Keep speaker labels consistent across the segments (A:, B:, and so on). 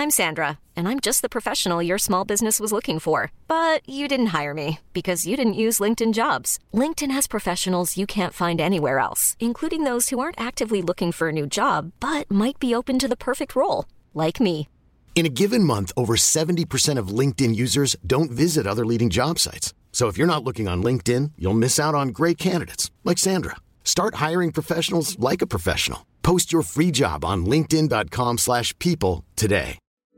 A: I'm Sandra, and I'm just the professional your small business was looking for. But you didn't hire me because you didn't use LinkedIn Jobs. LinkedIn has professionals you can't find anywhere else, including those who aren't actively looking for a new job, but might be open to the perfect role, like me.
B: In a given month, over 70% of LinkedIn users don't visit other leading job sites. So if you're not looking on LinkedIn, you'll miss out on great candidates like Sandra. Start hiring professionals like a professional. Post your free job on linkedin.com/people today.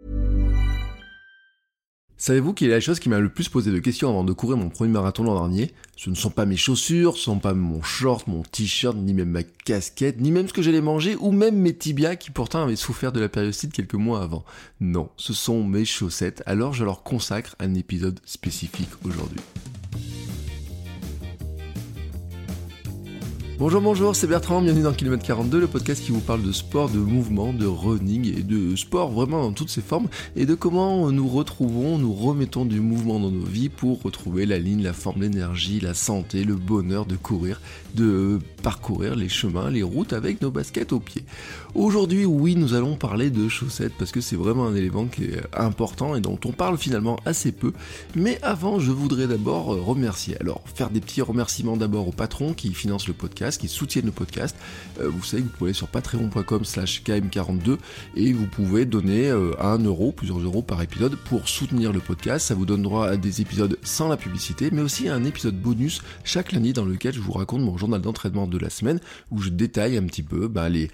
C: Savez-vous quelle est la chose qui m'a le plus posé de questions avant de courir mon premier marathon l'an dernier ? Ce ne sont pas mes chaussures, ce ne sont pas mon short, mon t-shirt, ni même ma casquette, ni même ce que j'allais manger, ou même mes tibias qui pourtant avaient souffert de la périostite quelques mois avant. Non, ce sont mes chaussettes, alors je leur consacre un épisode spécifique aujourd'hui. Bonjour, c'est Bertrand, bienvenue dans Kilomètre 42, le podcast qui vous parle de sport, de mouvement, de running et de sport vraiment dans toutes ses formes et de comment nous remettons du mouvement dans nos vies pour retrouver la ligne, la forme, l'énergie, la santé, le bonheur de courir, de parcourir les chemins, les routes avec nos baskets aux pieds. Aujourd'hui, oui, nous allons parler de chaussettes parce que c'est vraiment un élément qui est important et dont on parle finalement assez peu. Mais avant, je voudrais d'abord remercier. Alors, faire des petits remerciements d'abord aux patrons qui financent le podcast, qui soutiennent le podcast. Vous savez que vous pouvez aller sur patreon.com/km42 et vous pouvez donner 1 euro, plusieurs euros par épisode pour soutenir le podcast. Ça vous donne droit à des épisodes sans la publicité, mais aussi à un épisode bonus chaque lundi dans lequel je vous raconte mon journal d'entraînement de la semaine où je détaille un petit peu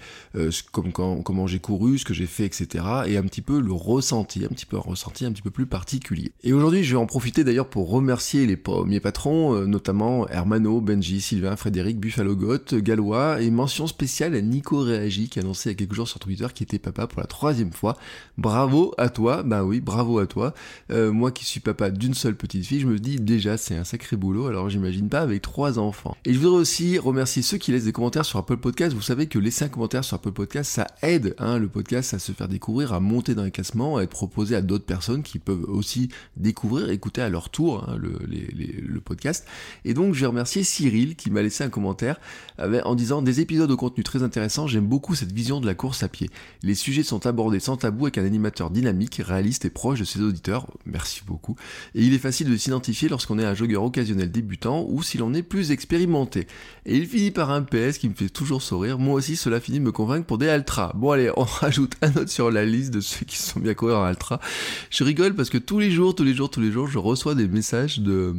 C: comment j'ai couru, ce que j'ai fait, etc. et un petit peu le ressenti, un petit peu plus particulier. Et aujourd'hui, je vais en profiter d'ailleurs pour remercier les premiers patrons, notamment Hermano, Benji, Sylvain, Frédéric, Buffalo Goth, Gallois, et mention spéciale à Nico Réagi qui a annoncé il y a quelques jours sur Twitter qu'il était papa pour la 3e fois. Bravo à toi, bah oui, bravo à toi. Moi qui suis papa d'une seule petite fille, je me dis déjà c'est un sacré boulot, alors j'imagine pas avec 3 enfants. Et je voudrais aussi remercier ceux qui laissent des commentaires sur Apple Podcast. Vous savez que laisser un commentaire sur Apple Podcast, ça aide le podcast à se faire découvrir, à monter dans les classements, à être proposé à d'autres personnes qui peuvent aussi découvrir, écouter à leur tour le podcast. Et donc je vais remercier Cyril qui m'a laissé un commentaire en disant des épisodes au contenu très intéressant, j'aime beaucoup cette vision de la course à pied. Les sujets sont abordés sans tabou avec un animateur dynamique, réaliste et proche de ses auditeurs. Merci beaucoup. Et il est facile de s'identifier lorsqu'on est un joggeur occasionnel débutant ou si l'on est plus expérimenté. Et il finit par un PS qui me fait toujours sourire. Moi aussi, cela finit de me convaincre pour des ultras. Bon allez, on rajoute un autre sur la liste de ceux qui se sont bien courir en ultra. Je rigole parce que tous les jours, je reçois des messages de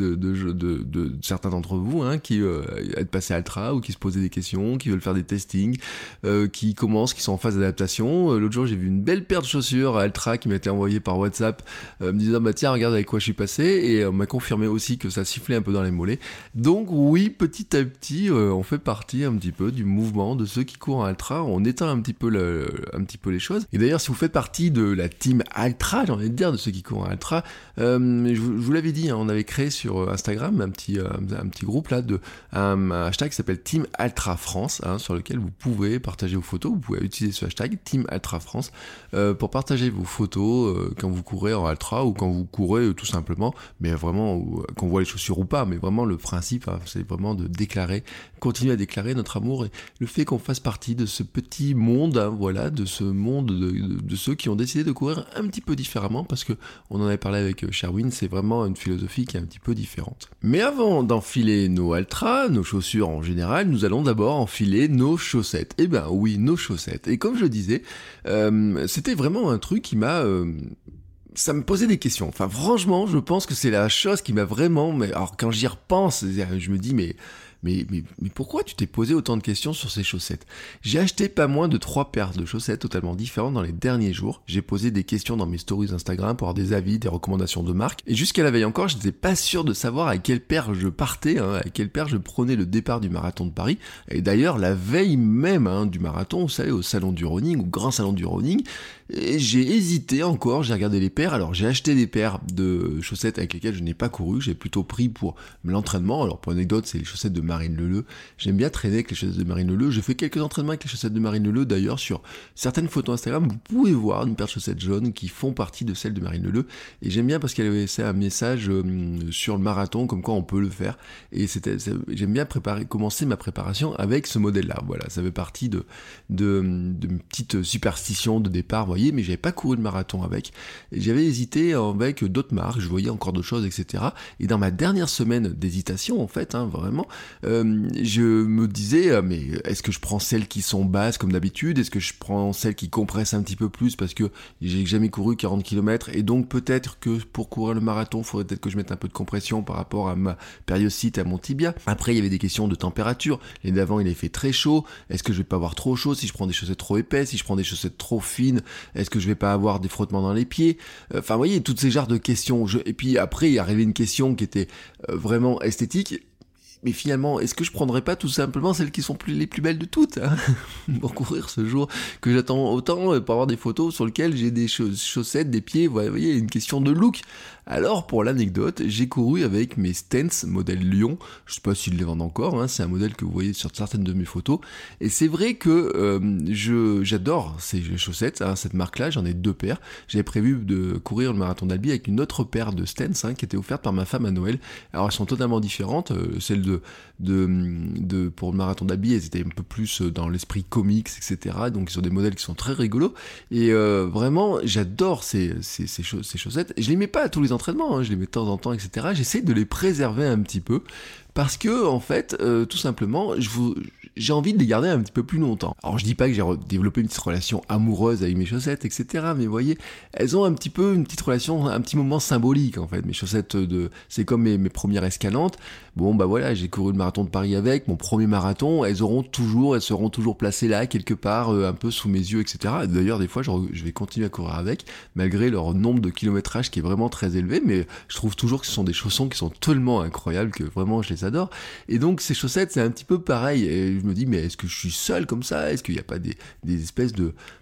C: certains d'entre vous qui êtes passés à ultra ou qui se posaient des questions, qui veulent faire des testings, qui sont en phase d'adaptation. L'autre jour, j'ai vu une belle paire de chaussures à ultra qui m'a été envoyée par WhatsApp, me disant tiens, regarde avec quoi je suis passé, et on m'a confirmé aussi que ça sifflait un peu dans les mollets. Donc oui, petit à petit, on fait partie un petit peu du mouvement de ceux qui courent en ultra. On éteint un petit peu les choses. Et d'ailleurs, si vous faites partie de la team ultra, j'ai envie de dire de ceux qui courent en ultra, je vous l'avais dit, on avait créé sur Instagram un petit groupe là un hashtag qui s'appelle Team Ultra France, sur lequel vous pouvez partager vos photos. Vous pouvez utiliser ce hashtag Team Ultra France pour partager vos photos quand vous courez en ultra ou quand vous courez tout simplement, mais vraiment qu'on voit les chaussures ou pas, mais vraiment le principe, c'est vraiment de continuer à déclarer notre amour et le fait qu'on fasse partie de ce petit monde, de ce monde de ceux qui ont décidé de courir un petit peu différemment, parce que on en avait parlé avec Sherwin, c'est vraiment une philosophie qui est un petit peu différente. Mais avant d'enfiler nos ultras, nos chaussures en général, nous allons d'abord enfiler nos chaussettes. Eh ben oui, nos chaussettes. Et comme je le disais, c'était vraiment un truc qui ça me posait des questions. Enfin, franchement, je pense que c'est la chose qui m'a vraiment... Alors, quand j'y repense, je me dis, mais pourquoi tu t'es posé autant de questions sur ces chaussettes ? J'ai acheté pas moins de 3 paires de chaussettes totalement différentes dans les derniers jours. J'ai posé des questions dans mes stories Instagram pour avoir des avis, des recommandations de marques. Et jusqu'à la veille encore, je n'étais pas sûr de savoir à quelle paire je partais, à quelle paire je prenais le départ du marathon de Paris. Et d'ailleurs, la veille même du marathon, vous savez, au salon du running, au grand salon du running, et j'ai hésité encore, j'ai regardé les paires. Alors j'ai acheté des paires de chaussettes avec lesquelles je n'ai pas couru, j'ai plutôt pris pour l'entraînement. Alors pour anecdote, c'est les chaussettes de Marine Leleu. J'aime bien traîner avec les chaussettes de Marine Leleu. J'ai fait quelques entraînements avec les chaussettes de Marine Leleu. D'ailleurs, sur certaines photos Instagram, vous pouvez voir une paire de chaussettes jaunes qui font partie de celles de Marine Leleu. Et j'aime bien parce qu'elle avait laissé un message sur le marathon, comme quoi on peut le faire. Et j'aime bien commencer ma préparation avec ce modèle-là. Voilà, ça fait partie de petites superstitions de départ, vous voyez, voyais, mais j'avais pas couru le marathon avec. Et j'avais hésité avec d'autres marques, je voyais encore d'autres choses, etc. Et dans ma dernière semaine d'hésitation, en fait, vraiment, je me disais, mais est-ce que je prends celles qui sont basses comme d'habitude? Est-ce que je prends celles qui compressent un petit peu plus parce que j'ai jamais couru 40 km et donc peut-être que pour courir le marathon, il faudrait peut-être que je mette un peu de compression par rapport à ma périostite, à mon tibia. Après, il y avait des questions de température. L'année d'avant, il avait fait très chaud. Est-ce que je vais pas avoir trop chaud si je prends des chaussettes trop épaisses, si je prends des chaussettes trop fines? Est-ce que je vais pas avoir des frottements dans les pieds? Enfin, vous voyez, toutes ces genres de questions. Et puis après, il est arrivé une question qui était vraiment esthétique. Mais finalement, est-ce que je prendrais pas tout simplement celles qui sont les plus belles de toutes pour courir ce jour que j'attends autant pour avoir des photos sur lesquelles j'ai des chaussettes, des pieds, vous voyez, une question de look. Alors, pour l'anecdote, j'ai couru avec mes Stance modèle Lyon. Je sais pas s'ils les vendent encore, c'est un modèle que vous voyez sur certaines de mes photos. Et c'est vrai que j'adore ces chaussettes, cette marque-là, j'en ai 2 paires. J'avais prévu de courir le marathon d'Albi avec une autre paire de Stance qui était offerte par ma femme à Noël. Alors, elles sont totalement différentes. Celle pour le marathon d'Albi, elles étaient un peu plus dans l'esprit comics, etc. Donc, ils sont des modèles qui sont très rigolos. Et vraiment, j'adore ces chaussettes. Je les mets pas à tous les entraînements, je les mets de temps en temps, etc. J'essaie de les préserver un petit peu parce que, en fait, tout simplement, j'ai envie de les garder un petit peu plus longtemps. Alors, je dis pas que j'ai développé une petite relation amoureuse avec mes chaussettes, etc. Mais vous voyez, elles ont un petit peu une petite relation, un petit moment symbolique, en fait. Mes chaussettes c'est comme mes premières escalantes. Bon, bah voilà, j'ai couru le marathon de Paris avec, mon premier marathon, elles seront toujours placées là, quelque part, un peu sous mes yeux, etc. D'ailleurs, des fois, je vais continuer à courir avec, malgré leur nombre de kilométrage qui est vraiment très élevé, mais je trouve toujours que ce sont des chaussons qui sont tellement incroyables que vraiment, je les adore. Et donc, ces chaussettes, c'est un petit peu pareil. Et je me dis, mais est-ce que je suis seul comme ça? Est-ce qu'il n'y a pas des espèces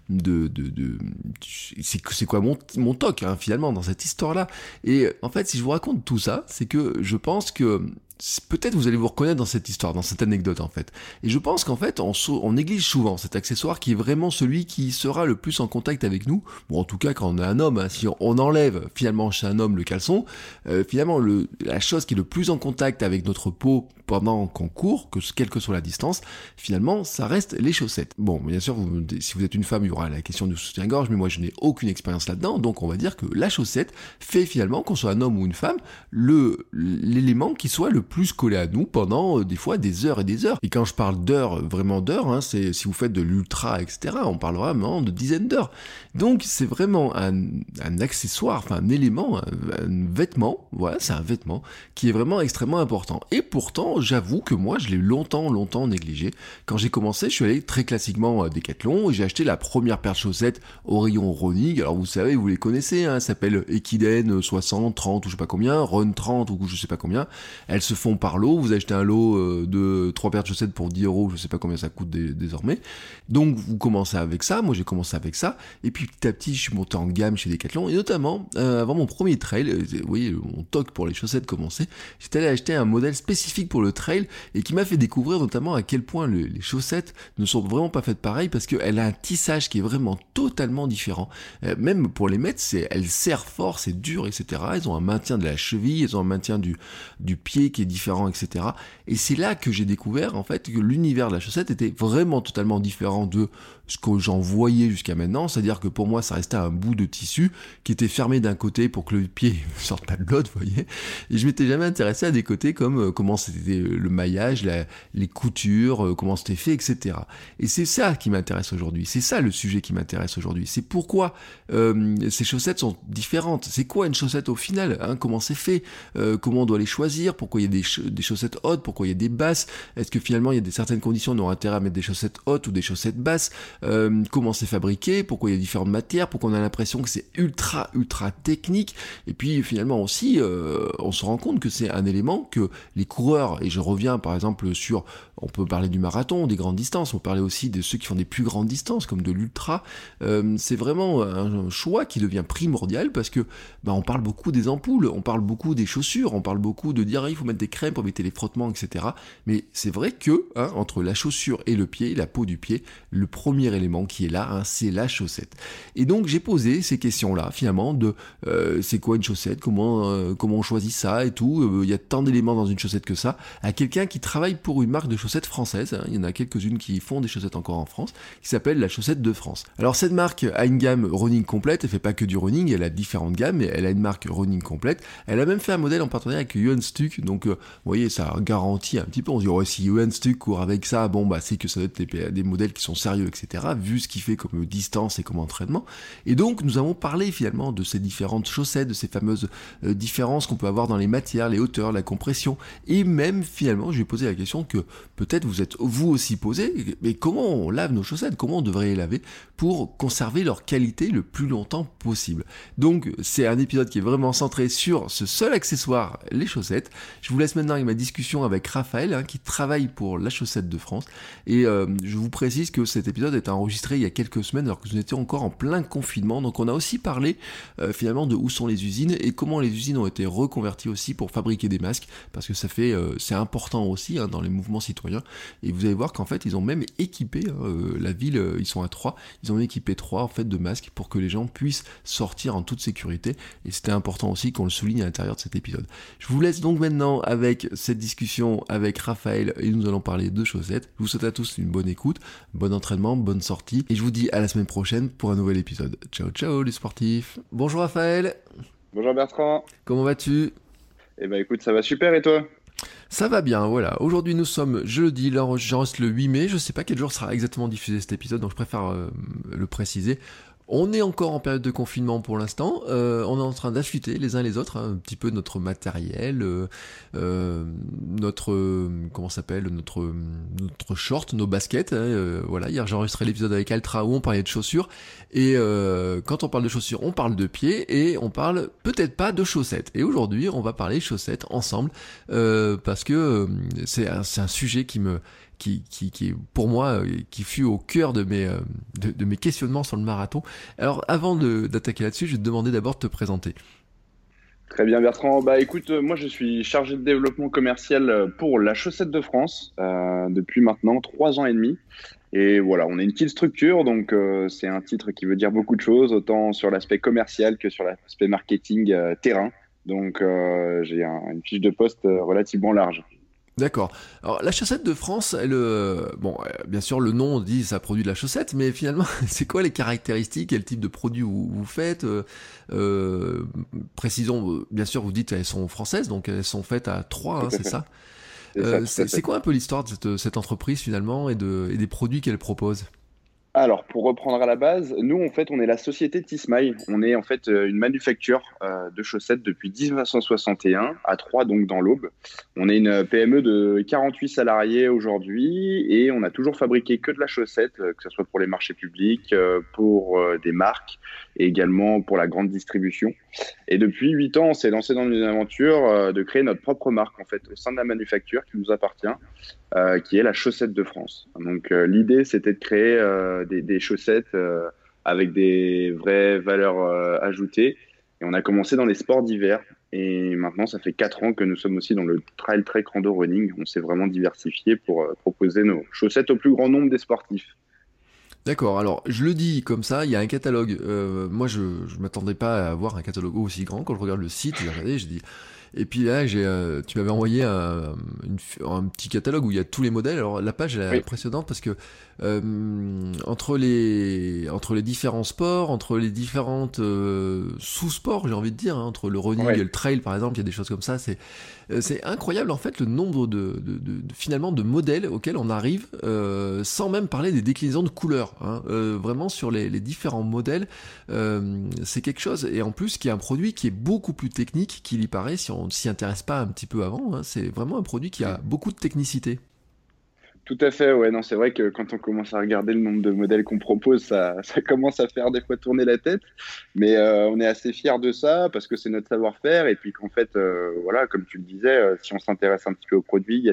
C: c'est quoi mon toc, finalement, dans cette histoire-là? Et en fait, si je vous raconte tout ça, c'est que je pense que peut-être vous allez vous reconnaître dans cette histoire, dans cette anecdote, en fait. Et je pense qu'en fait, on néglige souvent cet accessoire qui est vraiment celui qui sera le plus en contact avec nous. Bon, en tout cas, quand on est un homme, si on enlève finalement chez un homme le caleçon, finalement, la chose qui est le plus en contact avec notre peau pendant qu'on court, quelle que soit la distance, finalement, ça reste les chaussettes. Bon, bien sûr, si vous êtes une femme, il y aura la question du soutien-gorge, mais moi, je n'ai aucune expérience là-dedans, donc on va dire que la chaussette fait finalement, qu'on soit un homme ou une femme, l'élément qui soit le plus collé à nous pendant des fois des heures et des heures. Et quand je parle d'heures, vraiment d'heures, c'est si vous faites de l'ultra, etc., on parle vraiment de dizaines d'heures. Donc c'est vraiment un accessoire, un élément, un vêtement, voilà, c'est un vêtement qui est vraiment extrêmement important. Et pourtant, j'avoue que moi, je l'ai longtemps négligé. Quand j'ai commencé, je suis allé très classiquement à Decathlon et j'ai acheté la première paire de chaussettes au rayon running. Alors vous savez, vous les connaissez, ça s'appelle Ekiden 60, 30 ou je sais pas combien, Run 30 ou je sais pas combien. Elles se font par lot, vous achetez un lot de 3 paires de chaussettes pour 10 €, je sais pas combien ça coûte désormais. Donc vous commencez avec ça, moi j'ai commencé avec ça, et puis petit à petit je suis monté en gamme chez Decathlon, et notamment avant mon premier trail, vous voyez mon toc pour les chaussettes commençait, j'étais allé acheter un modèle spécifique pour le trail, et qui m'a fait découvrir notamment à quel point les chaussettes ne sont vraiment pas faites pareil, parce qu'elle a un tissage qui est vraiment totalement différent, même pour les mettre, elles serrent fort, c'est dur, etc. Elles ont un maintien de la cheville, elles ont un maintien du pied qui est différent, etc. Et c'est là que j'ai découvert en fait que l'univers de la chaussette était vraiment totalement différent de ce que j'en voyais jusqu'à maintenant, c'est-à-dire que pour moi ça restait un bout de tissu qui était fermé d'un côté pour que le pied ne sorte pas de l'autre, vous voyez, et je m'étais jamais intéressé à des côtés comme comment c'était le maillage, les coutures, comment c'était fait, etc. Et c'est ça qui m'intéresse aujourd'hui, c'est ça le sujet qui m'intéresse aujourd'hui, c'est pourquoi ces chaussettes sont différentes, c'est quoi une chaussette au final, comment c'est fait, comment on doit les choisir, pourquoi il y a des chaussettes hautes, pourquoi il y a des basses, est-ce que finalement il y a certaines conditions, on aura intérêt à mettre des chaussettes hautes ou des chaussettes basses, comment c'est fabriqué, pourquoi il y a différentes matières, pourquoi on a l'impression que c'est ultra technique, et puis finalement aussi on se rend compte que c'est un élément que les coureurs, et je reviens par exemple sur, on peut parler du marathon, des grandes distances, on peut parler aussi de ceux qui font des plus grandes distances comme de l'ultra, c'est vraiment un choix qui devient primordial parce que on parle beaucoup des ampoules, on parle beaucoup des chaussures, on parle beaucoup de dire il faut mettre des crèmes pour éviter les frottements, etc. Mais c'est vrai que entre la chaussure et le pied, la peau du pied, le premier premier élément qui est là, c'est la chaussette. Et donc j'ai posé ces questions-là finalement de c'est quoi une chaussette, comment on choisit ça et tout, il y a tant d'éléments dans une chaussette que ça, à quelqu'un qui travaille pour une marque de chaussettes française, il y en a quelques-unes qui font des chaussettes encore en France, qui s'appelle la Chaussette de France. Alors cette marque a une gamme running complète, elle fait pas que du running, elle a différentes gammes, mais elle a une marque running complète, elle a même fait un modèle en partenariat avec Johan Stuck, donc vous voyez ça garantit un petit peu, on se dit si Johan Stuck court avec ça, c'est que ça doit être des modèles qui sont sérieux, etc., vu ce qu'il fait comme distance et comme entraînement. Et donc nous avons parlé finalement de ces différentes chaussettes, de ces fameuses différences qu'on peut avoir dans les matières, les hauteurs, la compression, et même finalement je lui ai posé la question que peut-être vous êtes vous aussi posé, mais comment on lave nos chaussettes, comment on devrait les laver pour conserver leur qualité le plus longtemps possible. Donc c'est un épisode qui est vraiment centré sur ce seul accessoire, les chaussettes. Je vous laisse maintenant avec ma discussion avec Raphaël, qui travaille pour la Chaussette de France, et je vous précise que cet épisode est enregistré il y a quelques semaines alors que nous étions encore en plein confinement, donc on a aussi parlé finalement de où sont les usines et comment les usines ont été reconverties aussi pour fabriquer des masques, parce que ça fait c'est important aussi dans les mouvements citoyens, et vous allez voir qu'en fait ils ont même équipé la ville, ils sont à Troyes, ils ont équipé Troyes en fait de masques pour que les gens puissent sortir en toute sécurité, et c'était important aussi qu'on le souligne à l'intérieur de cet épisode. Je vous laisse donc maintenant avec cette discussion avec Raphaël et nous allons parler de chaussettes. Je vous souhaite à tous une bonne écoute, bon entraînement, bonne sortie, et je vous dis à la semaine prochaine pour un nouvel épisode. Ciao ciao les sportifs. Bonjour Raphaël.
D: Bonjour Bertrand.
C: Comment vas-tu?
D: Écoute, ça va super, et toi?
C: Ça va bien, voilà. Aujourd'hui nous sommes jeudi, j'enregistre le 8 mai, je sais pas quel jour sera exactement diffusé cet épisode, donc je préfère le préciser. On est encore en période de confinement pour l'instant, on est en train d'affûter les uns les autres un petit peu notre matériel, notre short, nos baskets, voilà. Hier j'ai enregistré l'épisode avec Altra où on parlait de chaussures, et quand on parle de chaussures on parle de pieds, et on parle peut-être pas de chaussettes, et aujourd'hui on va parler chaussettes ensemble, parce que c'est un sujet qui pour moi, qui fut au cœur de mes questionnements sur le marathon. Alors, avant d'attaquer là-dessus, je vais te demander d'abord de te présenter.
D: Très bien Bertrand. Écoute, moi je suis chargé de développement commercial pour la Chaussette de France depuis maintenant 3 ans et demi. Et voilà, on est une petite structure, donc c'est un titre qui veut dire beaucoup de choses, autant sur l'aspect commercial que sur l'aspect marketing terrain. Donc j'ai une fiche de poste relativement large.
C: D'accord. Alors la Chaussette de France, bien sûr le nom dit ça produit de la chaussette, mais finalement c'est quoi les caractéristiques, quel type de produit vous faites, précisons, bien sûr vous dites elles sont françaises, donc elles sont faites à Troyes, c'est ça? C'est quoi un peu l'histoire de cette entreprise finalement et des produits qu'elle propose?
D: Alors, pour reprendre à la base, nous, en fait, on est la société Tismail. On est en fait une manufacture de chaussettes depuis 1961 à Troyes, donc dans l'Aube. On est une PME de 48 salariés aujourd'hui et on a toujours fabriqué que de la chaussette, que ce soit pour les marchés publics, pour des marques et également pour la grande distribution. Et depuis 8 ans, on s'est lancé dans une aventure de créer notre propre marque en fait au sein de la manufacture qui nous appartient, qui est la Chaussette de France. Donc l'idée, c'était de créer des chaussettes avec des vraies valeurs ajoutées. Et on a commencé dans les sports d'hiver. Et maintenant, ça fait 4 ans que nous sommes aussi dans le trail trek rando running. On s'est vraiment diversifié pour proposer nos chaussettes au plus grand nombre des sportifs.
C: D'accord, alors je le dis comme ça, il y a un catalogue. Moi, je m'attendais pas à avoir un catalogue aussi grand. Quand je regarde le site, j'ai regardé, je dis... Et puis là, tu m'avais envoyé un petit catalogue où il y a tous les modèles. Alors la page elle est impressionnante parce que entre les différents sports, entre les différentes sous-sports, j'ai envie de dire, entre le running et le trail par exemple, il y a des choses comme ça. C'est incroyable en fait le nombre de finalement de modèles auxquels on arrive sans même parler des déclinaisons de couleurs. Vraiment sur les différents modèles, c'est quelque chose, et en plus qui est un produit qui est beaucoup plus technique qu'il y paraît si on ne s'y intéresse pas un petit peu avant. C'est vraiment un produit qui a beaucoup de technicité.
D: Tout à fait, ouais, non, c'est vrai que quand on commence à regarder le nombre de modèles qu'on propose, ça commence à faire des fois tourner la tête, mais on est assez fiers de ça parce que c'est notre savoir-faire, et puis qu'en fait, voilà, comme tu le disais, si on s'intéresse un petit peu au produit, il y a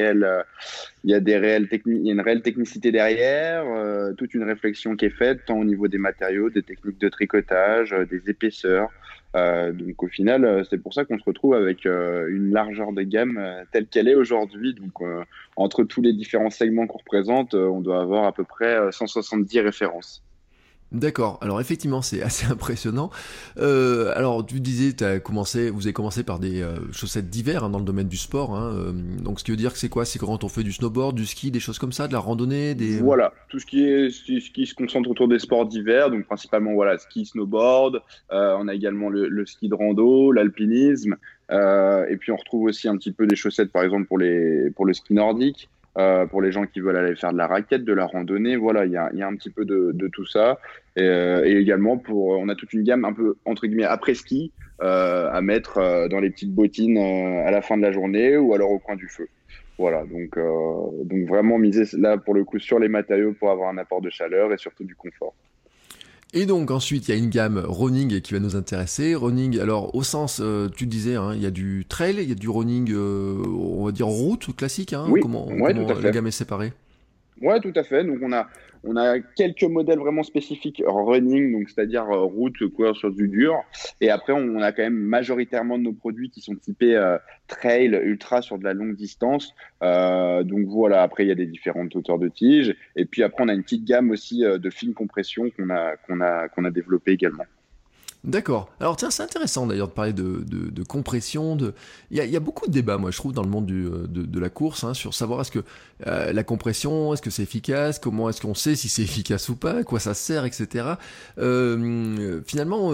D: il y a une réelle technicité derrière, toute une réflexion qui est faite, tant au niveau des matériaux, des techniques de tricotage, des épaisseurs, Donc au final, c'est pour ça qu'on se retrouve avec une largeur de gamme telle qu'elle est aujourd'hui. Donc entre tous les différents segments qu'on représente, on doit avoir à peu près 170 références.
C: D'accord. Alors effectivement, c'est assez impressionnant. Alors tu disais, vous avez commencé par des chaussettes d'hiver, hein, dans le domaine du sport, hein. Donc ce qui veut dire que c'est quoi? C'est quand on fait du snowboard, du ski, des choses comme ça, de la randonnée, des...
D: Voilà, tout ce qui se concentre autour des sports d'hiver, donc principalement voilà, ski, snowboard, on a également le ski de rando, l'alpinisme, et puis on retrouve aussi un petit peu des chaussettes par exemple pour le ski nordique, pour les gens qui veulent aller faire de la raquette, de la randonnée, voilà, il y a un petit peu de tout ça, et également on a toute une gamme un peu entre guillemets après ski à mettre dans les petites bottines à la fin de la journée ou alors au coin du feu. Voilà, donc vraiment miser là pour le coup sur les matériaux pour avoir un apport de chaleur et surtout du confort.
C: Et donc ensuite, il y a une gamme running qui va nous intéresser. Running, alors au sens, tu disais, hein, il y a du trail, il y a du running, on va dire route classique, hein.
D: Oui,
C: Comment
D: ouais, tout à
C: la
D: fait.
C: gamme est séparée?
D: Ouais, tout à fait. Donc on a quelques modèles vraiment spécifiques running, donc c'est-à-dire route, courir sur du dur. Et après, on a quand même majoritairement de nos produits qui sont typés trail, ultra sur de la longue distance. Donc voilà. Après, il y a des différentes hauteurs de tige. Et puis après, on a une petite gamme aussi de fine compression qu'on a développé également.
C: D'accord. Alors tiens, c'est intéressant d'ailleurs de parler de compression. Il y a beaucoup de débats, moi je trouve, dans le monde de la course, hein, sur savoir est-ce que la compression, est-ce que c'est efficace, comment est-ce qu'on sait si c'est efficace ou pas, à quoi ça sert, etc. Finalement,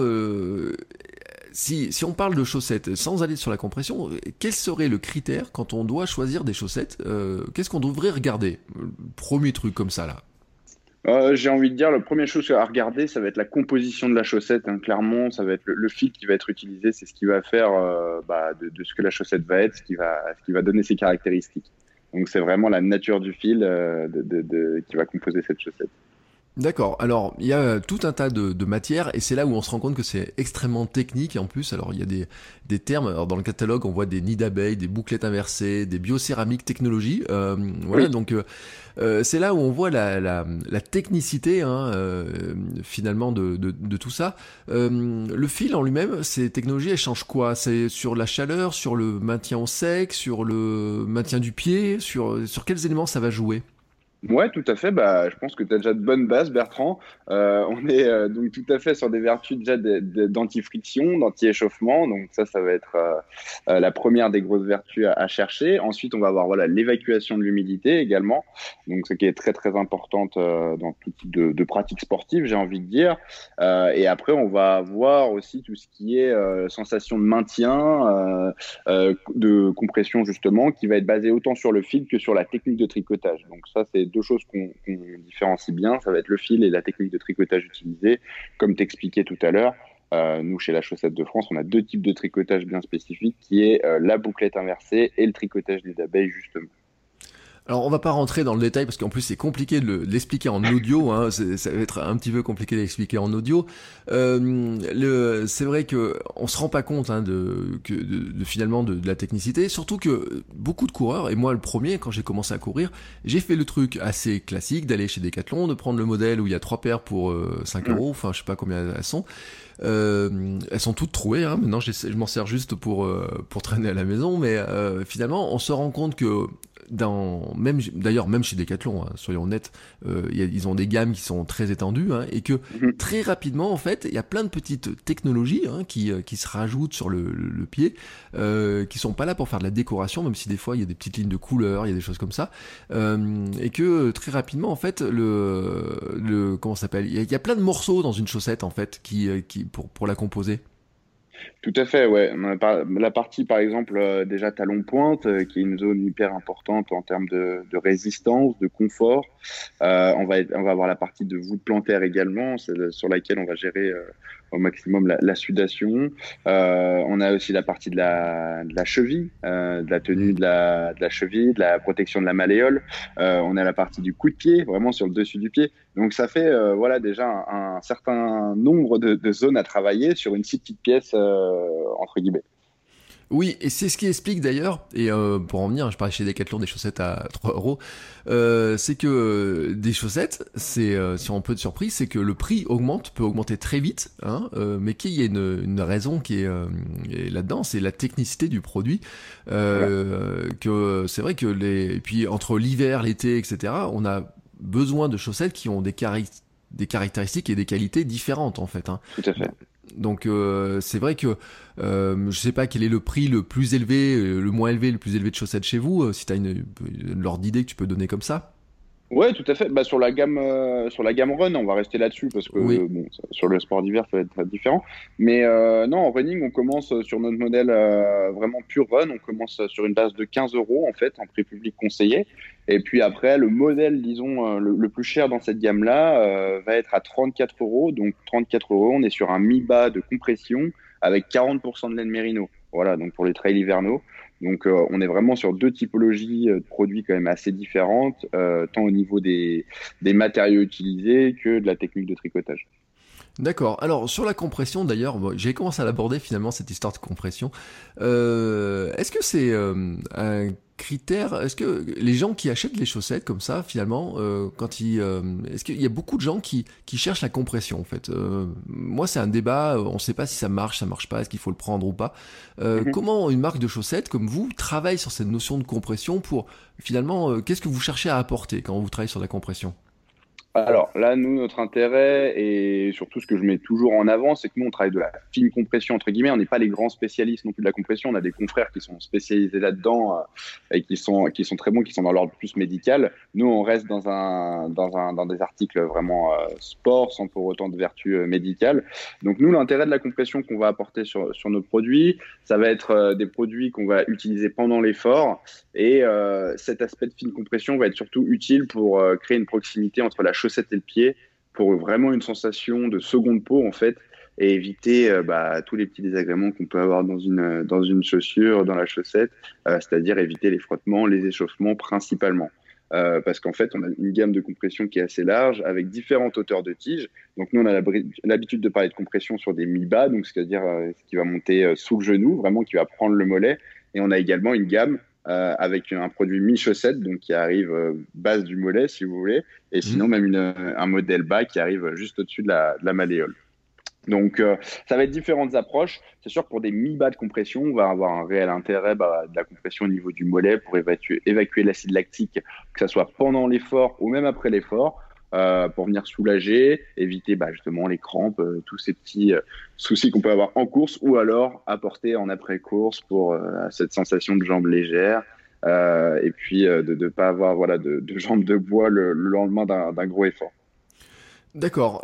C: si on parle de chaussettes, sans aller sur la compression, quel serait le critère quand on doit choisir des chaussettes? Qu'est-ce qu'on devrait regarder? Premier truc comme ça là.
D: J'ai envie de dire, la première chose à regarder, ça va être la composition de la chaussette, hein. Clairement, ça va être le fil qui va être utilisé, c'est ce qui va faire de ce que la chaussette va être, ce qui va donner ses caractéristiques. Donc c'est vraiment la nature du fil qui va composer cette chaussette.
C: D'accord. Alors, il y a tout un tas de matières, et c'est là où on se rend compte que c'est extrêmement technique. Et en plus, alors il y a des termes. Alors, dans le catalogue, on voit des nids d'abeilles, des bouclettes inversées, des biocéramiques technologies. Voilà.
D: Oui.
C: Donc, c'est là où on voit la technicité, hein, finalement, de tout ça. Le fil en lui-même, ces technologies, elles changent quoi? C'est sur la chaleur, sur le maintien au sec, sur le maintien du pied, sur quels éléments ça va jouer?
D: Ouais, tout à fait. Bah, je pense que tu as déjà de bonnes bases, Bertrand. On est donc tout à fait sur des vertus déjà d'anti-friction, d'anti-échauffement. Donc ça va être la première des grosses vertus à chercher. Ensuite, on va avoir voilà l'évacuation de l'humidité également. Donc ce qui est très très importante dans tout type de pratique sportive, j'ai envie de dire. Et après, on va avoir aussi tout ce qui est sensation de maintien, de compression justement, qui va être basé autant sur le fil que sur la technique de tricotage. Donc ça, c'est deux choses qu'on différencie bien. Ça va être le fil et la technique de tricotage utilisée. Comme t'expliquais tout à l'heure, nous, chez la Chaussette de France, on a deux types de tricotage bien spécifiques, qui est la bouclette inversée et le tricotage des abeilles, justement.
C: Alors on va pas rentrer dans le détail parce qu'en plus c'est compliqué de l'expliquer en audio, hein, ça va être un petit peu compliqué d'expliquer en audio. C'est vrai que on se rend pas compte, hein, finalement de la technicité, surtout que beaucoup de coureurs, et moi le premier quand j'ai commencé à courir, j'ai fait le truc assez classique d'aller chez Decathlon, de prendre le modèle où il y a 3 paires pour 5 euros, enfin je sais pas combien elles sont. Elles sont toutes trouées, hein. Maintenant je m'en sers juste pour traîner à la maison, mais finalement on se rend compte que même chez Decathlon, hein, soyons honnêtes, ils ont des gammes qui sont très étendues, hein, et que
D: Mhm.
C: très rapidement en fait il y a plein de petites technologies, hein, qui se rajoutent sur le pied, qui sont pas là pour faire de la décoration, même si des fois il y a des petites lignes de couleurs, il y a des choses comme ça, et que très rapidement en fait comment ça s'appelle, il y a plein de morceaux dans une chaussette en fait qui pour la composer.
D: Tout à fait, ouais. On a la partie, par exemple, déjà talon-pointe, qui est une zone hyper importante en termes de résistance, de confort. On va avoir la partie de voûte plantaire également, sur laquelle on va gérer au maximum la sudation. On a aussi la partie de la cheville, de la tenue de la cheville, de la protection de la malléole. On a la partie du coup de pied, vraiment sur le dessus du pied. Donc ça fait voilà déjà un certain nombre de zones à travailler sur une si petite pièce entre guillemets.
C: Oui, et c'est ce qui explique d'ailleurs, et pour en venir, je parlais chez Decathlon des chaussettes à 3 euros, c'est que des chaussettes, c'est si on peut être surpris, c'est que le prix peut augmenter très vite, hein, mais qu'il y a une raison qui est là-dedans, c'est la technicité du produit, que c'est vrai que et puis entre l'hiver, l'été, etc., on a besoin de chaussettes qui ont des caractéristiques et des qualités différentes en fait, hein.
D: Tout à fait.
C: Donc c'est vrai que je sais pas quel est le prix le plus élevé, le moins élevé, le plus élevé de chaussettes chez vous, si tu as une ordre d'idée que tu peux donner comme ça.
D: Ouais, tout à fait. Bah, sur la gamme Run, on va rester là-dessus parce que
C: Oui.
D: bon, sur le sport d'hiver, ça va être différent. Mais non, en running, on commence sur notre modèle vraiment pur Run. On commence sur une base de 15 euros en fait, en prix public conseillé. Et puis après, le modèle, disons, le plus cher dans cette gamme-là va être à 34 euros. Donc 34 euros, on est sur un mi-bas de compression avec 40% de laine mérino. Voilà, donc pour les trails hivernaux. Donc, on est vraiment sur deux typologies de produits quand même assez différentes, tant au niveau des matériaux utilisés que de la technique de tricotage.
C: D'accord. Alors sur la compression d'ailleurs, bon, j'ai commencé à l'aborder finalement cette histoire de compression. Est-ce que c'est un critère? Est-ce que les gens qui achètent les chaussettes comme ça finalement, est-ce qu'il y a beaucoup de gens qui cherchent la compression en fait? Moi c'est un débat. On ne sait pas si ça marche pas. Est-ce qu'il faut le prendre ou pas? Comment une marque de chaussettes comme vous travaille sur cette notion de compression pour finalement, qu'est-ce que vous cherchez à apporter quand vous travaillez sur la compression?
D: Alors là, nous, notre intérêt et surtout ce que je mets toujours en avant, c'est que nous, on travaille de la fine compression, entre guillemets. On n'est pas les grands spécialistes non plus de la compression. On a des confrères qui sont spécialisés là-dedans et qui sont très bons, qui sont dans l'ordre plus médical. Nous, on reste dans des articles vraiment sport, sans pour autant de vertu médicale. Donc nous, l'intérêt de la compression qu'on va apporter sur nos produits, ça va être des produits qu'on va utiliser pendant l'effort. Et cet aspect de fine compression va être surtout utile pour créer une proximité entre la chaussette et le pied, pour vraiment une sensation de seconde peau en fait, et éviter tous les petits désagréments qu'on peut avoir dans une chaussure, dans la chaussette, c'est-à-dire éviter les frottements, les échauffements principalement. Parce qu'en fait, on a une gamme de compression qui est assez large, avec différentes hauteurs de tige. Donc nous, on a l'habitude de parler de compression sur des mi-bas, donc c'est-à-dire ce qui va monter sous le genou, vraiment qui va prendre le mollet. Et on a également une gamme avec un produit mi-chaussette, donc qui arrive base du mollet, si vous voulez, et sinon même un modèle bas qui arrive juste au-dessus de la malléole. Donc, ça va être différentes approches. C'est sûr que pour des mi-bas de compression, on va avoir un réel intérêt de la compression au niveau du mollet pour évacuer l'acide lactique, que ce soit pendant l'effort ou même après l'effort, pour venir soulager, éviter justement les crampes, tous ces petits soucis qu'on peut avoir en course, ou alors apporter en après-course pour cette sensation de jambes légères, et puis de ne pas avoir de jambes de bois le lendemain d'un gros effort.
C: D'accord.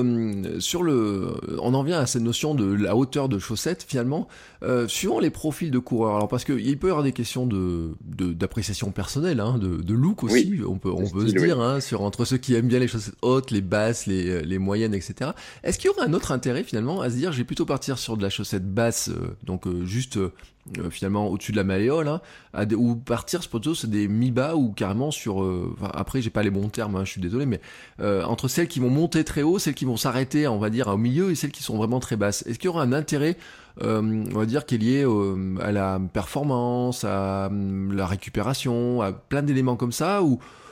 C: On en vient à cette notion de la hauteur de chaussettes finalement, suivant les profils de coureurs. Alors parce qu'il peut y avoir des questions d'appréciation personnelle, hein, de look aussi. Oui, on peut se dire, hein, entre ceux qui aiment bien les chaussettes hautes, les basses, les moyennes, etc. Est-ce qu'il y aurait un autre intérêt finalement à se dire, je vais plutôt partir sur de la chaussette basse, juste finalement au-dessus de la malléole, hein, ou partir plutôt sur des mi-bas ou carrément sur après j'ai pas les bons termes, hein, je suis désolé, mais entre celles qui vont monter très haut, celles qui vont s'arrêter on va dire au milieu, et celles qui sont vraiment très basses. Est-ce qu'il y aura un intérêt on va dire qui est lié à la performance, à la récupération, à plein d'éléments comme ça,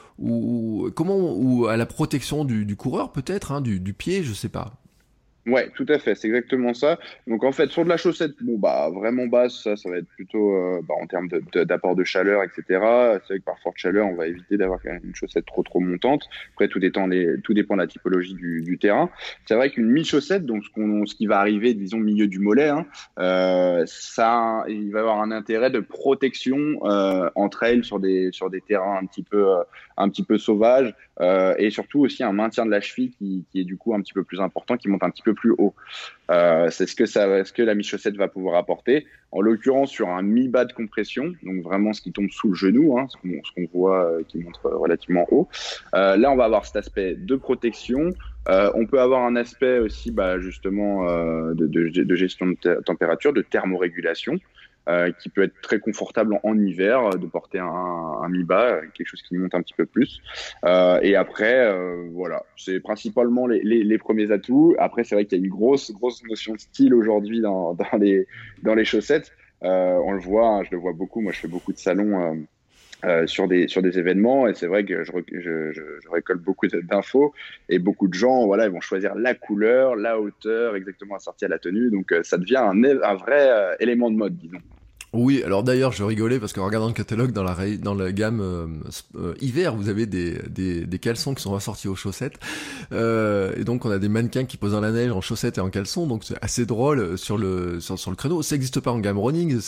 C: ou à la protection du coureur peut-être, hein, du pied, je sais pas.
D: Ouais, tout à fait, c'est exactement ça. Donc en fait, sur de la chaussette, vraiment basse, ça va être plutôt en termes d'apport de chaleur, etc. C'est vrai que par forte chaleur, on va éviter d'avoir quand même une chaussette trop montante. Après, tout dépend de la typologie du terrain. C'est vrai qu'une mi-chaussette, donc ce qui va arriver, disons milieu du mollet, hein, il va avoir un intérêt de protection en trail sur des terrains un petit peu sauvages, et surtout aussi un maintien de la cheville qui est du coup un petit peu plus important, qui monte un petit peu plus haut. C'est ce que la mi-chaussette va pouvoir apporter. En l'occurrence, sur un mi-bas de compression, donc vraiment ce qui tombe sous le genou, hein, ce qu'on voit qui monte relativement haut. Là, on va avoir cet aspect de protection. On peut avoir un aspect aussi, justement, de gestion de température, de thermorégulation, qui peut être très confortable en hiver, de porter un mi-bas, quelque chose qui monte un petit peu plus. Et après, voilà, c'est principalement les premiers atouts. Après, c'est vrai qu'il y a une grosse notion de style aujourd'hui dans les chaussettes. On le voit, hein, je le vois beaucoup. Moi, je fais beaucoup de salons sur des événements et c'est vrai que je récolte beaucoup d'infos et beaucoup de gens, voilà, ils vont choisir la couleur, la hauteur, exactement assortie à la tenue. Donc, ça devient un vrai élément de mode, disons.
C: Oui, alors d'ailleurs, je rigolais parce qu'en regardant le catalogue dans la gamme hiver, vous avez des caleçons qui sont assortis aux chaussettes. Et donc, on a des mannequins qui posent dans la neige en chaussettes et en caleçons. Donc, c'est assez drôle sur le créneau. Ça n'existe pas en gamme running,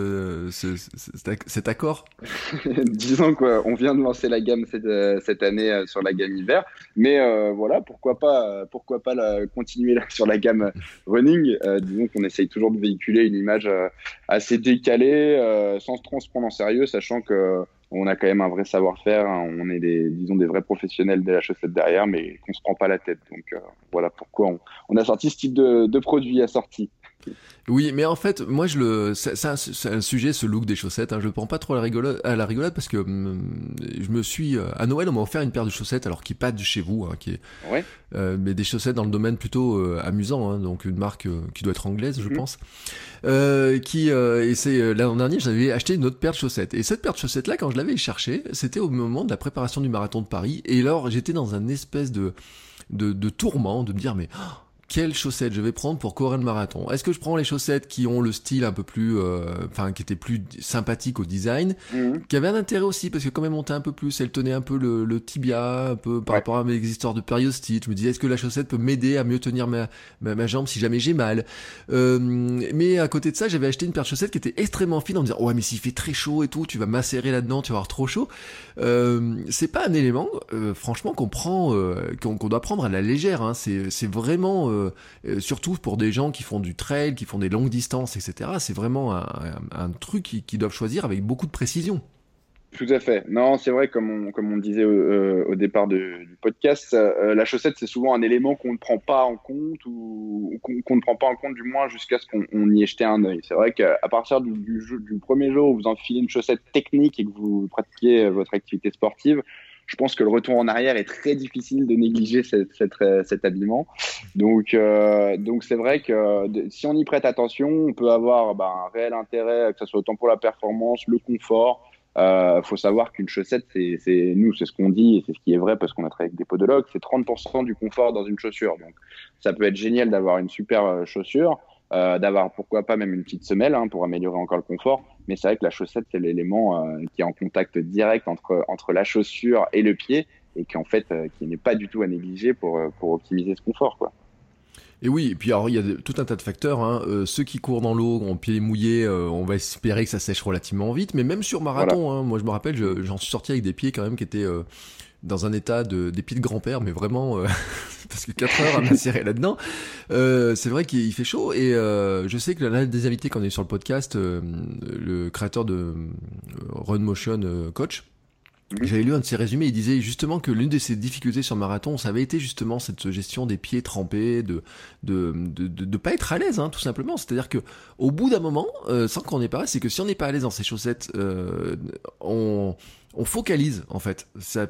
C: cet accord.
D: Disons qu'on vient de lancer la gamme cette année sur la gamme hiver, mais voilà, pourquoi pas continuer sur la gamme running. Disons qu'on essaye toujours de véhiculer une image assez décalée, sans se prendre en sérieux, sachant que on a quand même un vrai savoir-faire, hein. On est disons des vrais professionnels de la chaussette derrière, mais qu'on se prend pas la tête. Donc voilà pourquoi on a sorti ce type de produit assorti.
C: Oui, mais en fait, moi, c'est un sujet, ce look des chaussettes, hein, je le prends pas trop à la rigolade parce que je me suis, à Noël, on m'a offert une paire de chaussettes, alors qui est pas de chez vous, hein,
D: Ouais.
C: mais des chaussettes dans le domaine plutôt amusant, hein, donc une marque qui doit être anglaise, je pense, et c'est l'an dernier, j'avais acheté une autre paire de chaussettes, et cette paire de chaussettes-là, quand je l'avais cherchée, c'était au moment de la préparation du marathon de Paris, et alors j'étais dans un espèce de tourment, de me dire, mais quelles chaussettes je vais prendre pour courir le marathon? Est-ce que je prends les chaussettes qui ont le style un peu plus, qui étaient plus sympathiques au design, qui avaient un intérêt aussi parce que quand elles montaient un peu plus, elles tenaient un peu le tibia, un peu par rapport à mes histoires de périostite. Je me disais, est-ce que la chaussette peut m'aider à mieux tenir ma jambe si jamais j'ai mal? Mais à côté de ça, j'avais acheté une paire de chaussettes qui était extrêmement fine en me disant, ouais, mais s'il fait très chaud et tout, tu vas macérer là-dedans, tu vas avoir trop chaud. C'est pas un élément, franchement, qu'on doit prendre à la légère, hein. C'est vraiment, surtout pour des gens qui font du trail, qui font des longues distances, etc. C'est vraiment un truc qu'ils doivent choisir avec beaucoup de précision.
D: Tout à fait. Non, c'est vrai, comme on disait au départ du podcast, la chaussette, c'est souvent un élément qu'on ne prend pas en compte ou qu'on ne prend pas en compte du moins jusqu'à ce qu'on y ait jeté un œil. C'est vrai qu'à partir du premier jour où vous enfilez une chaussette technique et que vous pratiquez votre activité sportive, je pense que le retour en arrière est très difficile de négliger cet habillement. Donc c'est vrai que si on y prête attention, on peut avoir un réel intérêt, que ce soit autant pour la performance, le confort. Faut savoir qu'une chaussette, c'est ce qu'on dit et c'est ce qui est vrai parce qu'on a travaillé avec des podologues, c'est 30% du confort dans une chaussure. Donc, ça peut être génial d'avoir une super chaussure, d'avoir pourquoi pas même une petite semelle, hein, pour améliorer encore le confort. Mais c'est vrai que la chaussette, c'est l'élément qui est en contact direct entre la chaussure et le pied et qui en fait, qui n'est pas du tout à négliger pour optimiser ce confort, quoi.
C: Et oui, et puis alors il y a tout un tas de facteurs, hein. Ceux qui courent dans l'eau, en pieds mouillés, on va espérer que ça sèche relativement vite, mais même sur marathon,
D: Voilà.
C: hein, moi je me rappelle, j'en suis sorti avec des pieds quand même qui étaient dans un état des pieds de grand-père, mais vraiment, parce que 4 heures à macérer là-dedans, c'est vrai qu'il fait chaud, et je sais que l'un des invités qu'on a eu sur le podcast, le créateur de Run Motion Coach, j'avais lu un de ses résumés, il disait justement que l'une de ses difficultés sur marathon, ça avait été justement cette gestion des pieds trempés, de pas être à l'aise, hein, tout simplement. C'est-à-dire que au bout d'un moment, sans qu'on ait pas, c'est que si on n'est pas à l'aise dans ses chaussettes, on focalise en fait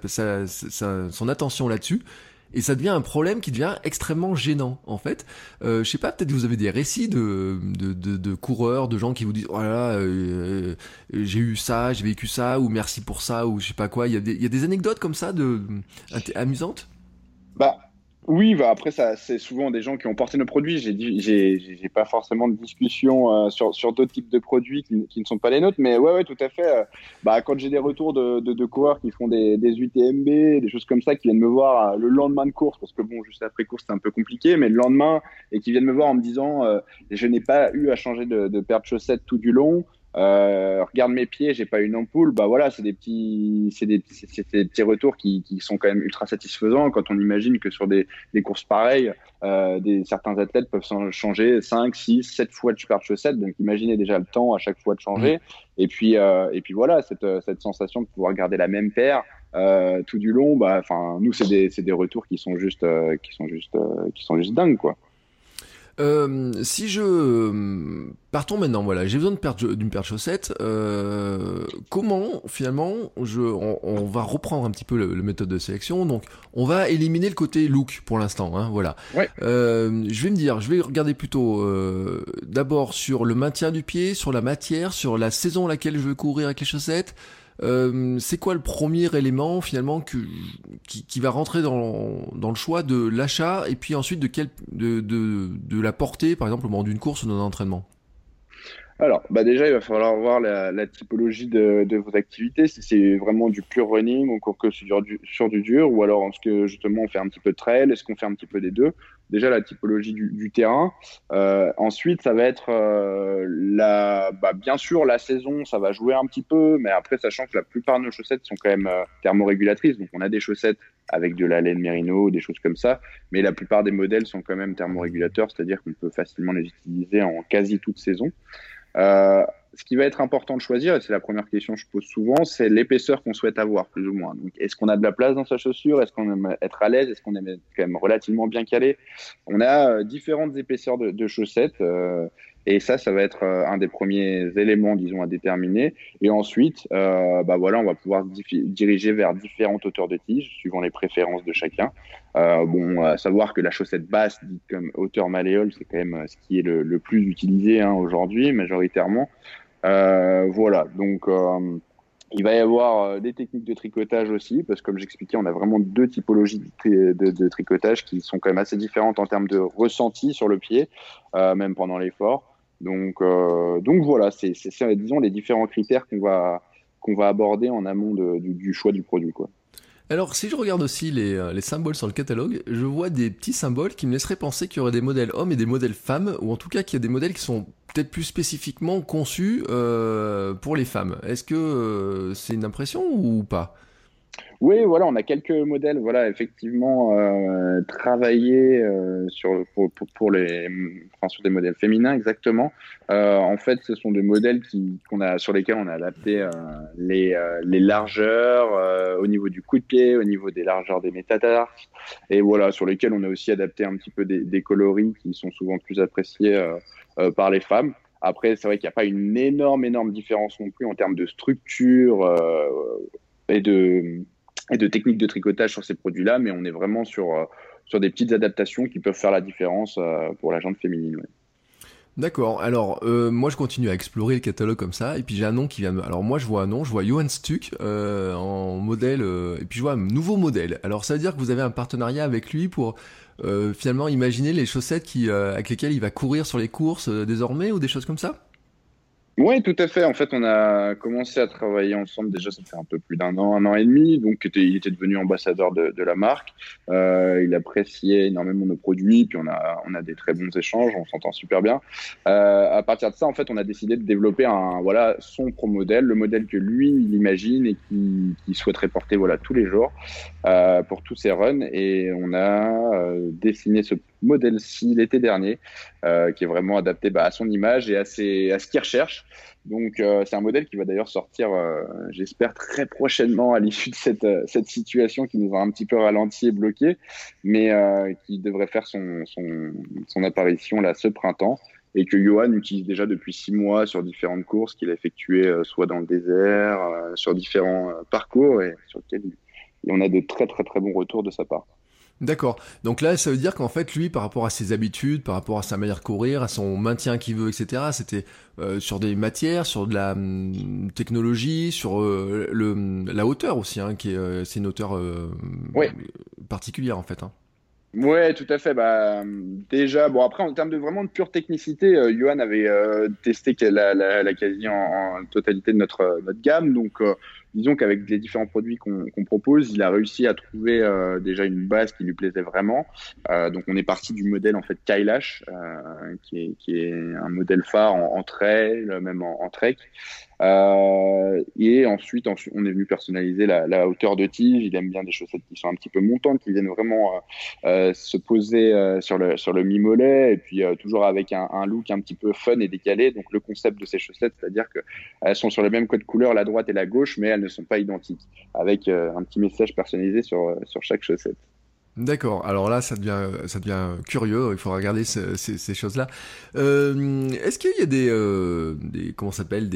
C: son attention là-dessus. Et ça devient un problème qui devient extrêmement gênant, en fait. Je sais pas, peut-être que vous avez des récits de coureurs, de gens qui vous disent, oh là là, j'ai eu ça, j'ai vécu ça, ou merci pour ça, ou je sais pas quoi. Il y a des anecdotes comme ça amusantes?
D: Bah oui, après ça, c'est souvent des gens qui ont porté nos produits. J'ai pas forcément de discussion sur d'autres types de produits qui ne sont pas les nôtres, mais ouais, tout à fait. Quand j'ai des retours de coureurs qui font des UTMB, des choses comme ça, qui viennent me voir le lendemain de course, parce que bon, juste après course c'est un peu compliqué, mais le lendemain, et qui viennent me voir en me disant, je n'ai pas eu à changer de paire de chaussettes tout du long. Regarde mes pieds, j'ai pas une ampoule. Bah voilà, c'est des petits retours qui sont quand même ultra satisfaisants quand on imagine que sur des courses pareilles, certains athlètes peuvent changer 5, 6, 7 fois de paire de chaussettes. Donc imaginez déjà le temps à chaque fois de changer. Et puis voilà, cette sensation de pouvoir garder la même paire tout du long. Nous c'est des retours qui sont juste dingues, quoi.
C: Si je partons maintenant, voilà, j'ai besoin d'une paire de chaussettes. Comment finalement on va reprendre un petit peu le méthode de sélection. Donc, on va éliminer le côté look pour l'instant, hein, voilà.
D: Ouais.
C: Je vais regarder plutôt d'abord sur le maintien du pied, sur la matière, sur la saison à laquelle je veux courir avec les chaussettes. C'est quoi le premier élément finalement qui va rentrer dans le choix de l'achat et puis ensuite de la portée par exemple au moment d'une course ou d'un entraînement?
D: Alors, déjà, il va falloir voir la typologie de vos activités, si c'est vraiment du pur running, ou que sur du dur, ou alors est-ce que justement on fait un petit peu de trail, est-ce qu'on fait un petit peu des deux? Déjà, la typologie du terrain. Ensuite, ça va être bien sûr, la saison, ça va jouer un petit peu, mais après, sachant que la plupart de nos chaussettes sont quand même thermorégulatrices, donc on a des chaussettes avec de la laine mérino, des choses comme ça, mais la plupart des modèles sont quand même thermorégulateurs, c'est-à-dire qu'on peut facilement les utiliser en quasi toute saison. Ce qui va être important de choisir, et c'est la première question que je pose souvent, c'est l'épaisseur qu'on souhaite avoir, plus ou moins. Donc, est-ce qu'on a de la place dans sa chaussure? Est-ce qu'on aime être à l'aise? Est-ce qu'on aime être quand même relativement bien calé? On a différentes épaisseurs de chaussettes, et ça va être un des premiers éléments, disons, à déterminer. Et ensuite, voilà, on va pouvoir diriger vers différentes hauteurs de tige, suivant les préférences de chacun. À savoir que la chaussette basse, dite comme hauteur malléole, c'est quand même ce qui est le plus utilisé aujourd'hui, majoritairement. Voilà, donc il va y avoir des techniques de tricotage aussi, parce que comme j'expliquais, on a vraiment deux typologies de tricotage qui sont quand même assez différentes en termes de ressenti sur le pied, même pendant l'effort. Donc voilà, c'est disons les différents critères qu'on va aborder en amont du choix du produit, quoi.
C: Alors, si je regarde aussi les symboles sur le catalogue, je vois des petits symboles qui me laisseraient penser qu'il y aurait des modèles hommes et des modèles femmes, ou en tout cas qu'il y a des modèles qui sont peut-être plus spécifiquement conçus pour les femmes. Est-ce que c'est une impression ou pas?
D: Oui, voilà, on a quelques modèles, voilà, effectivement, travaillés pour sur des modèles féminins, exactement. En fait, ce sont des modèles sur lesquels on a adapté les largeurs au niveau du coup de pied, au niveau des largeurs des métatarses, et voilà, sur lesquels on a aussi adapté un petit peu des coloris qui sont souvent plus appréciés par les femmes. Après, c'est vrai qu'il n'y a pas une énorme différence non plus en termes de structure et de techniques de tricotage sur ces produits-là, mais on est vraiment sur des petites adaptations qui peuvent faire la différence pour la jante féminine. Ouais.
C: D'accord, alors moi je continue à explorer le catalogue comme ça, et puis j'ai un nom qui vient de... Alors moi je vois un nom, je vois Johan Stuck en modèle, et puis je vois un nouveau modèle. Alors ça veut dire que vous avez un partenariat avec lui pour finalement imaginer les chaussettes avec lesquelles il va courir sur les courses désormais, ou des choses comme ça?
D: Oui, tout à fait. En fait, on a commencé à travailler ensemble déjà, ça fait un peu plus d'un an et demi. Donc, il était devenu ambassadeur de la marque. Il appréciait énormément nos produits, puis on a des très bons échanges, on s'entend super bien. À partir de ça, en fait, on a décidé de développer son pro modèle, le modèle que lui il imagine et qui souhaiterait porter tous les jours pour tous ses runs. Et on a dessiné ce modèle-ci l'été dernier, qui est vraiment adapté à son image et à ce qu'il recherche. Donc, c'est un modèle qui va d'ailleurs sortir, j'espère, très prochainement à l'issue de cette situation qui nous a un petit peu ralenti et bloqué, mais qui devrait faire son apparition là ce printemps, et que Johan utilise déjà depuis 6 mois sur différentes courses qu'il a effectuées, soit dans le désert, sur différents parcours, et sur lesquels on a de très très très bons retours de sa part.
C: D'accord. Donc là, ça veut dire qu'en fait, lui, par rapport à ses habitudes, par rapport à sa manière de courir, à son maintien qu'il veut, etc., c'était sur des matières, sur de la technologie, sur la hauteur aussi, hein, c'est une hauteur
D: Oui.
C: particulière en fait. Hein.
D: Ouais, tout à fait. Déjà, bon, après, en termes de vraiment de pure technicité, Johan avait testé la quasi en totalité de notre gamme. Donc, disons qu'avec les différents produits qu'on propose, il a réussi à trouver déjà une base qui lui plaisait vraiment. Donc, on est parti du modèle en fait Kailash, qui est un modèle phare en trail, même en trek. Et ensuite, on est venu personnaliser la hauteur de tige. Il aime bien des chaussettes qui sont un petit peu montantes, qui viennent vraiment se poser sur le mi-mollet, et puis toujours avec un look un petit peu fun et décalé. Donc le concept de ces chaussettes, c'est-à-dire qu'elles sont sur le même code couleur, la droite et la gauche, mais elles ne sont pas identiques, avec un petit message personnalisé sur chaque chaussette.
C: D'accord. Alors là, ça devient curieux. Il faut regarder ces choses-là. Est-ce qu'il y a comment ça s'appelle,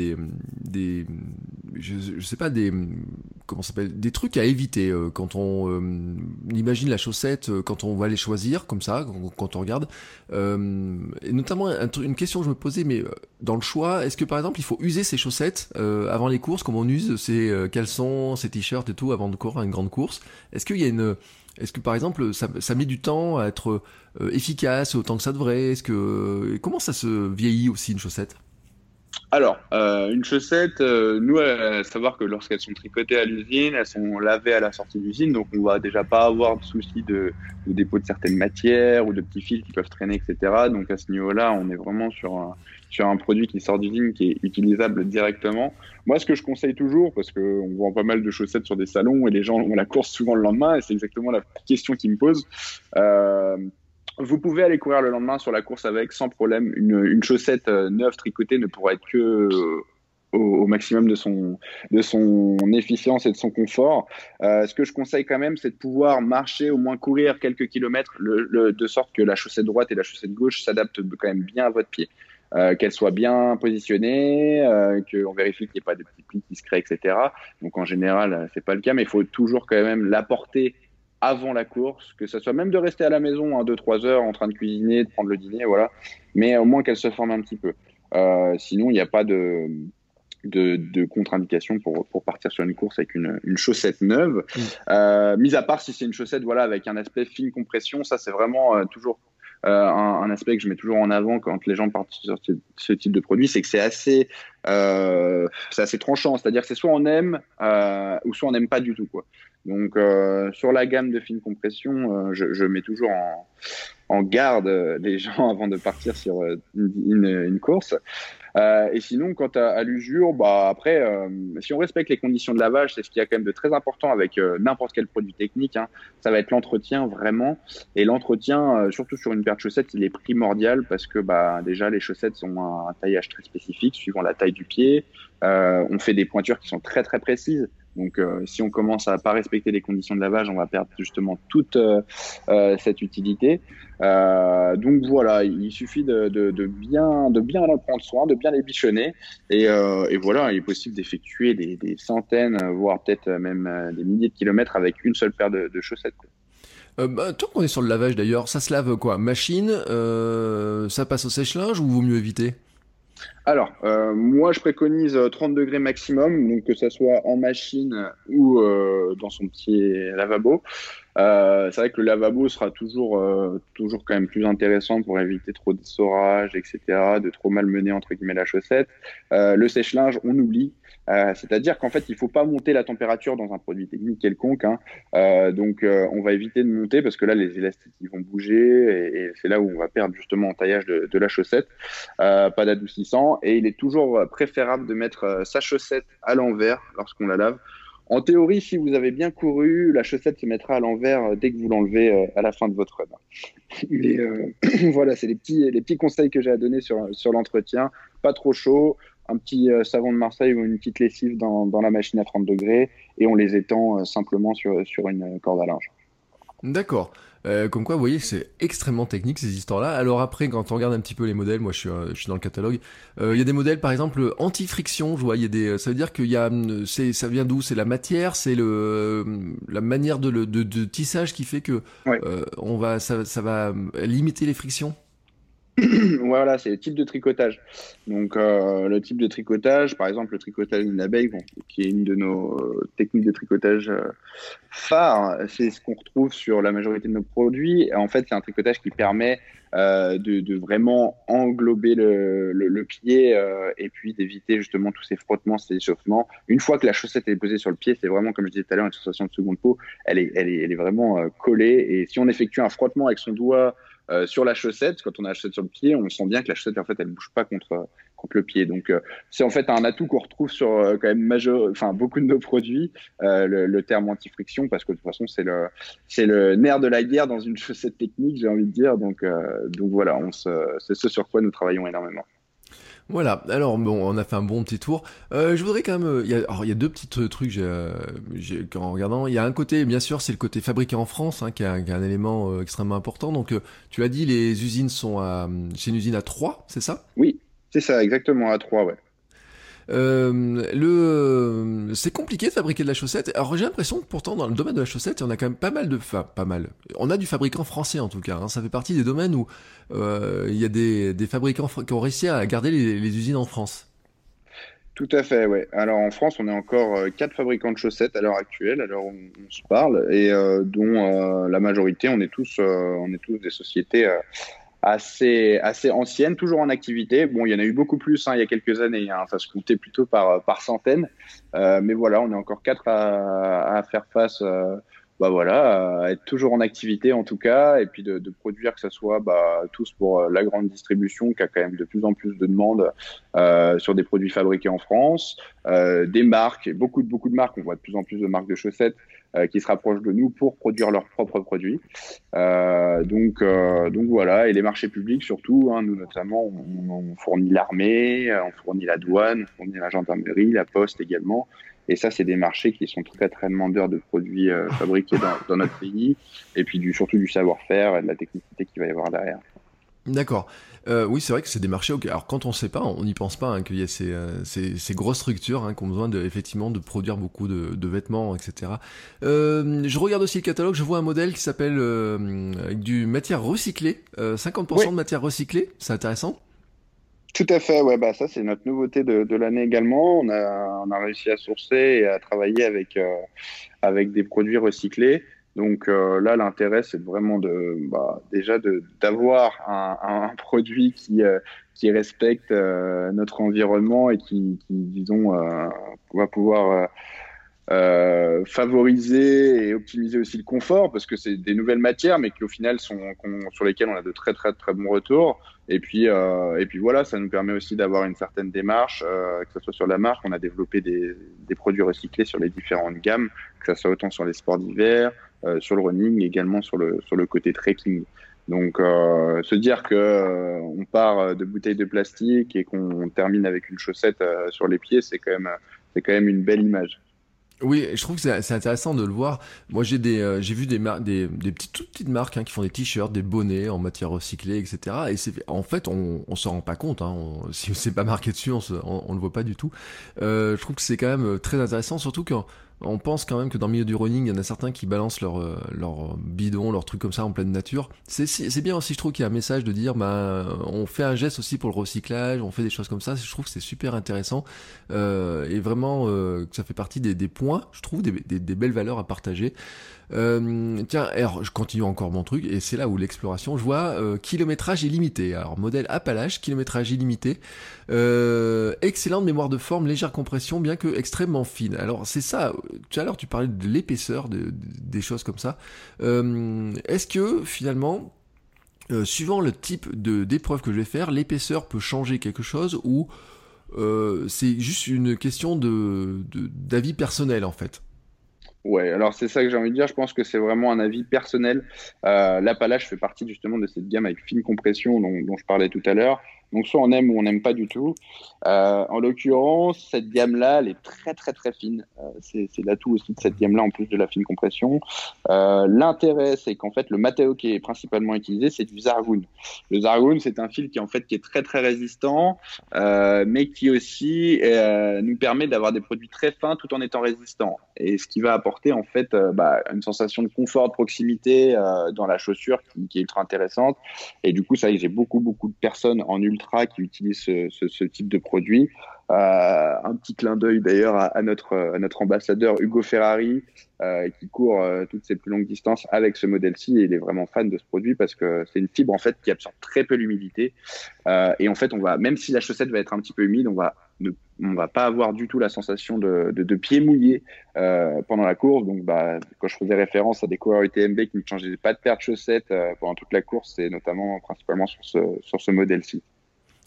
C: je sais pas, comment ça s'appelle, des trucs à éviter quand on imagine la chaussette, quand on va les choisir comme ça, quand on regarde. Et notamment une question que je me posais, mais dans le choix, est-ce que par exemple il faut user ses chaussettes avant les courses, comme on use ses caleçons, ses t-shirts et tout avant de courir une grande course? Est-ce que par exemple ça met du temps à être efficace autant que ça devrait? Comment ça se vieillit aussi une chaussette?
D: Alors, une chaussette, nous, à savoir que lorsqu'elles sont tricotées à l'usine, elles sont lavées à la sortie d'usine, donc on va déjà pas avoir de souci de dépôt de certaines matières ou de petits fils qui peuvent traîner, etc. Donc à ce niveau-là, on est vraiment sur un produit qui sort d'usine, qui est utilisable directement. Moi, ce que je conseille toujours, parce qu'on vend pas mal de chaussettes sur des salons et les gens ont la course souvent le lendemain, et c'est exactement la question qu'ils me posent. Vous pouvez aller courir le lendemain sur la course avec, sans problème. Une chaussette neuve tricotée ne pourra être que au maximum de son efficience et de son confort. Ce que je conseille quand même, c'est de pouvoir marcher, au moins courir quelques kilomètres, de sorte que la chaussette droite et la chaussette gauche s'adaptent quand même bien à votre pied. Qu'elle soit bien positionnée, qu'on vérifie qu'il n'y ait pas de petits plis qui se créent, etc. Donc en général, c'est pas le cas, mais il faut toujours quand même la porter avant la course, que ça soit même de rester à la maison 2-3 heures en train de cuisiner, de prendre le dîner, voilà. Mais au moins qu'elle se forme un petit peu. Sinon, il n'y a pas de contre-indication pour partir sur une course avec une chaussette neuve. Mis à part si c'est une chaussette voilà, avec un aspect fine compression, ça c'est vraiment toujours un aspect que je mets toujours en avant quand les gens partent sur ce type de produit, c'est que c'est assez tranchant, c'est-à-dire que c'est soit on aime ou soit on n'aime pas du tout, quoi. Donc sur la gamme de fine compression, je mets toujours en garde les gens avant de partir sur une course. Et sinon, quant à l'usure, bah après, si on respecte les conditions de lavage, c'est ce qu'il y a quand même de très important avec n'importe quel produit technique, hein, ça va être l'entretien vraiment. Et l'entretien, surtout sur une paire de chaussettes, il est primordial parce que bah déjà les chaussettes ont un taillage très spécifique suivant la taille du pied. On fait des pointures qui sont très très précises. Donc, si on commence à pas respecter les conditions de lavage, on va perdre justement toute cette utilité. Donc voilà, il suffit de bien en prendre soin, de bien les bichonner, et voilà, il est possible d'effectuer des centaines, voire peut-être même des milliers de kilomètres avec une seule paire de chaussettes, quoi.
C: Tant qu'on est sur le lavage d'ailleurs, ça se lave quoi? Machine, ça passe au sèche-linge ou vaut mieux éviter?
D: Alors, moi, je préconise 30 degrés maximum, donc que ça soit en machine ou dans son petit lavabo. C'est vrai que le lavabo sera toujours quand même plus intéressant pour éviter trop d'essorage, etc., de trop malmener entre guillemets la chaussette. Le sèche-linge, on oublie. C'est-à-dire qu'en fait, il faut pas monter la température dans un produit technique quelconque, hein. Donc, on va éviter de monter parce que là, les élastiques ils vont bouger et c'est là où on va perdre justement en taillage de la chaussette. Pas d'adoucissant et il est toujours préférable de mettre sa chaussette à l'envers lorsqu'on la lave. En théorie, si vous avez bien couru, la chaussette se mettra à l'envers dès que vous l'enlevez à la fin de votre run. Mais voilà, c'est les petits conseils que j'ai à donner sur l'entretien. Pas trop chaud, un petit savon de Marseille ou une petite lessive dans la machine à 30 degrés et on les étend simplement sur une corde à linge.
C: D'accord. Comme quoi, vous voyez, c'est extrêmement technique ces histoires-là. Alors après, quand on regarde un petit peu les modèles, moi je suis dans le catalogue, il y a des modèles par exemple anti-friction, je vois, il y a ça veut dire qu'il y a, ça vient d'où? C'est la matière, c'est la manière de tissage qui fait que
D: Ouais.
C: ça va limiter les frictions.
D: Voilà, c'est le type de tricotage. Donc, le type de tricotage, par exemple, le tricotage d'une abeille, bon, qui est une de nos techniques de tricotage phares, c'est ce qu'on retrouve sur la majorité de nos produits. Et en fait, c'est un tricotage qui permet de vraiment englober le pied et puis d'éviter justement tous ces frottements, ces échauffements. Une fois que la chaussette est posée sur le pied, c'est vraiment, comme je disais tout à l'heure, une sensation de seconde peau. Elle est vraiment collée. Et si on effectue un frottement avec son doigt sur la chaussette, quand on a la chaussette sur le pied, on sent bien que la chaussette en fait elle bouge pas contre le pied. Donc c'est en fait un atout qu'on retrouve sur quand même beaucoup de nos produits, le terme anti-friction, parce que de toute façon c'est le nerf de la guerre dans une chaussette technique, j'ai envie de dire. Donc voilà, c'est ce sur quoi nous travaillons énormément.
C: Voilà, alors bon, on a fait un bon petit tour. Je voudrais quand même. Il y a deux petits trucs en regardant. Il y a un côté, bien sûr, c'est le côté fabriqué en France, hein, qui est un élément extrêmement important. Donc, tu l'as dit, les usines c'est une usine à Troyes, c'est ça?
D: Oui, c'est ça, exactement, à 3, ouais.
C: C'est compliqué de fabriquer de la chaussette. Alors j'ai l'impression que pourtant dans le domaine de la chaussette, on a quand même pas mal enfin pas mal. On a du fabricant français en tout cas. Hein. Ça fait partie des domaines où il y a des fabricants qui ont réussi à garder les usines en France.
D: Tout à fait, ouais. Alors en France, on est encore 4 fabricants de chaussettes à l'heure actuelle, à l'heure où on se parle, et dont la majorité, on est tous des sociétés assez anciennes, toujours en activité. Bon, il y en a eu beaucoup plus il y a quelques années, hein, ça se comptait plutôt par centaines. Mais voilà, on est encore 4 à faire face. Voilà, à être toujours en activité en tout cas, et puis de produire que ce soit tous pour la grande distribution qui a quand même de plus en plus de demandes sur des produits fabriqués en France, des marques, et beaucoup de marques, on voit de plus en plus de marques de chaussettes qui se rapprochent de nous pour produire leurs propres produits. Donc voilà, et les marchés publics surtout, hein, nous notamment, on fournit l'armée, on fournit la douane, on fournit la gendarmerie, la poste également. Et ça, c'est des marchés qui sont très, très demandeurs de produits fabriqués dans notre pays, et puis surtout du savoir-faire et de la technicité qu'il va y avoir derrière.
C: D'accord. Oui, c'est vrai que c'est des marchés. Alors quand on ne sait pas, on n'y pense pas hein, qu'il y a ces grosses structures hein, qui ont besoin effectivement de produire beaucoup de vêtements, etc. Je regarde aussi le catalogue, je vois un modèle qui s'appelle avec du matière recyclée, 50%
D: Oui,
C: de matière recyclée, c'est intéressant.
D: tout à fait. Ouais, ça, c'est notre nouveauté de l'année également. On a réussi à sourcer et à travailler avec des produits recyclés. Donc là, l'intérêt, c'est vraiment déjà d'avoir un produit qui respecte notre environnement et disons, va pouvoir favoriser et optimiser aussi le confort, parce que c'est des nouvelles matières, mais qui au final sur lesquelles on a de très très très bons retours. Et puis voilà, ça nous permet aussi d'avoir une certaine démarche, que ce soit sur la marque. On a développé des produits recyclés sur les différentes gammes, que ce soit autant sur les sports d'hiver, sur le running, également sur le côté trekking. Donc se dire que on part de bouteilles de plastique et qu'on termine avec une chaussette sur les pieds, c'est quand même une belle image.
C: Oui, je trouve que c'est intéressant de le voir. Moi, j'ai vu des toutes petites marques hein, qui font des t-shirts, des bonnets en matière recyclée, etc. Et en fait, on s'en rend pas compte. Hein, si c'est pas marqué dessus, on le voit pas du tout. Je trouve que c'est quand même très intéressant, surtout quand on pense quand même que dans le milieu du running, il y en a certains qui balancent leur bidon, leur truc comme ça en pleine nature. C'est bien aussi, je trouve qu'il y a un message de dire, on fait un geste aussi pour le recyclage, on fait des choses comme ça. Je trouve que c'est super intéressant et vraiment que ça fait partie des points, je trouve, des belles valeurs à partager. Tiens, alors je continue encore mon truc et c'est là où l'exploration, je vois kilométrage illimité. Alors modèle Appalache, kilométrage illimité, excellente mémoire de forme, légère compression, bien que extrêmement fine. Alors c'est ça. Tout à l'heure tu parlais de l'épaisseur, des choses comme ça. Est-ce que finalement suivant le type d'épreuve que je vais faire, l'épaisseur peut changer quelque chose ou c'est juste une question d'avis personnel en fait?
D: Ouais, alors c'est ça que j'ai envie de dire. Je pense que c'est vraiment un avis personnel. L'Appalache fait partie justement de cette gamme avec fine compression dont je parlais tout à l'heure. Donc soit on aime ou on n'aime pas du tout. En l'occurrence, cette gamme-là, elle est très très très fine. C'est l'atout aussi de cette gamme-là en plus de la fine compression. L'intérêt, c'est qu'en fait le matériau qui est principalement utilisé, c'est du Zargoon. Le Zargoon, c'est un fil qui est très très résistant, mais qui aussi nous permet d'avoir des produits très fins tout en étant résistants. Et ce qui va apporter en fait une sensation de confort, de proximité dans la chaussure qui est ultra intéressante. Et du coup, c'est vrai que j'ai beaucoup de personnes en ultra qui utilisent ce type de produit. Un petit clin d'œil d'ailleurs à notre ambassadeur Hugo Ferrari qui court toutes ses plus longues distances avec ce modèle-ci, et il est vraiment fan de ce produit parce que c'est une fibre en fait qui absorbe très peu l'humidité et en fait même si la chaussette va être un petit peu humide, on va pas avoir du tout la sensation de pied mouillé pendant la course. Donc quand je faisais référence à des coureurs UTMB qui ne changeaient pas de paire de chaussettes pendant toute la course, c'est notamment principalement sur ce modèle-ci.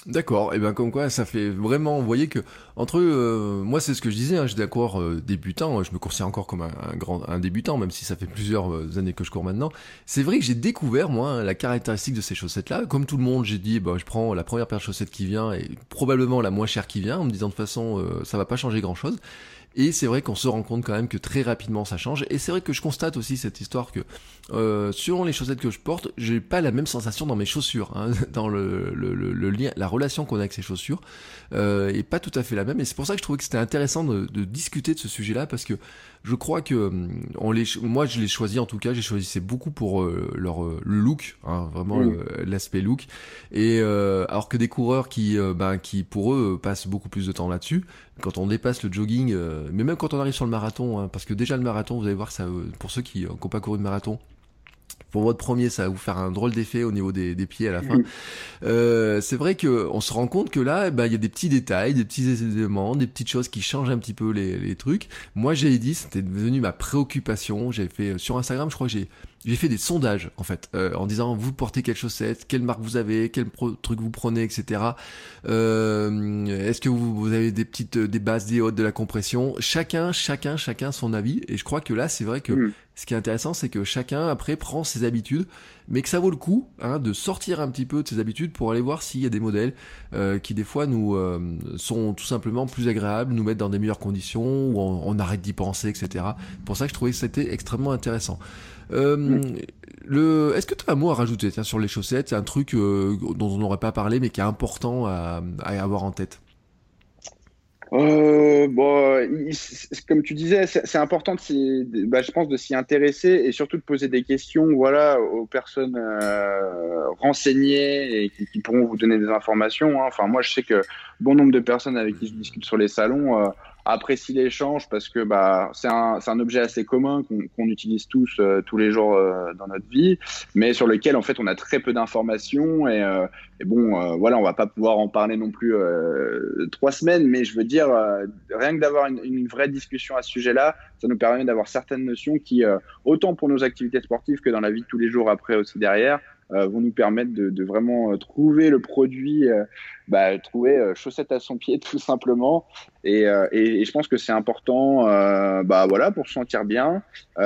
C: D'accord, et bien comme quoi ça fait vraiment, vous voyez que entre moi c'est ce que je disais, hein, j'étais un coureur débutant, je me considère encore comme un débutant, même si ça fait plusieurs années que je cours maintenant. C'est vrai que j'ai découvert moi la caractéristique de ces chaussettes-là. Comme tout le monde, j'ai dit je prends la première paire de chaussettes qui vient et probablement la moins chère qui vient, en me disant de toute façon ça va pas changer grand-chose. Et c'est vrai qu'on se rend compte quand même que très rapidement ça change. Et c'est vrai que je constate aussi cette histoire que selon les chaussettes que je porte, j'ai pas la même sensation dans mes chaussures, hein, dans le lien, la relation qu'on a avec ces chaussures est pas tout à fait la même. Et c'est pour ça que je trouvais que c'était intéressant de discuter de ce sujet-là, parce que je crois que moi je les choisis, en tout cas j'ai choisi, c'est beaucoup pour le look, hein, vraiment l'aspect look. Et alors que des coureurs qui pour eux passent beaucoup plus de temps là-dessus, quand on dépasse le jogging, mais même quand on arrive sur le marathon, hein, parce que déjà le marathon, vous allez voir que ça, pour ceux qui n'ont pas couru de marathon, pour votre premier, ça va vous faire un drôle d'effet au niveau des pieds à la fin. C'est vrai que on se rend compte que là, il y a des petits détails, des petits éléments, des petites choses qui changent un petit peu les trucs. Moi, j'ai dit, c'était devenu ma préoccupation. J'ai fait sur Instagram, je crois que j'ai fait des sondages en fait, en disant vous portez quelle chaussette, quelle marque vous avez, quel truc vous prenez, etc. Est-ce que vous avez des bases, des hautes, de la compression, chacun son avis. Et je crois que là, c'est vrai que ce qui est intéressant, c'est que chacun après prend ses habitudes, mais que ça vaut le coup, hein, de sortir un petit peu de ses habitudes pour aller voir s'il y a des modèles qui des fois nous sont tout simplement plus agréables, nous mettent dans des meilleures conditions, où on arrête d'y penser, etc. C'est pour ça que je trouvais que c'était extrêmement intéressant. Est-ce que tu as un mot à rajouter, tiens, sur les chaussettes? C'est un truc dont on n'aurait pas parlé, mais qui est important à avoir en tête.
D: Comme tu disais, c'est important je pense, de s'y intéresser et surtout de poser des questions, voilà, aux personnes renseignées et qui pourront vous donner des informations, hein. Enfin, moi, je sais que bon nombre de personnes avec qui je discute sur les salons apprécient l'échange parce que c'est un objet assez commun qu'on utilise tous les jours dans notre vie, mais sur lequel en fait on a très peu d'informations voilà, on va pas pouvoir en parler non plus 3 semaines, mais je veux dire rien que d'avoir une vraie discussion à ce sujet-là, ça nous permet d'avoir certaines notions qui autant pour nos activités sportives que dans la vie de tous les jours après aussi derrière vont nous permettre de vraiment trouver le produit, trouver chaussette à son pied tout simplement. Et je pense que c'est important, voilà, pour se sentir bien,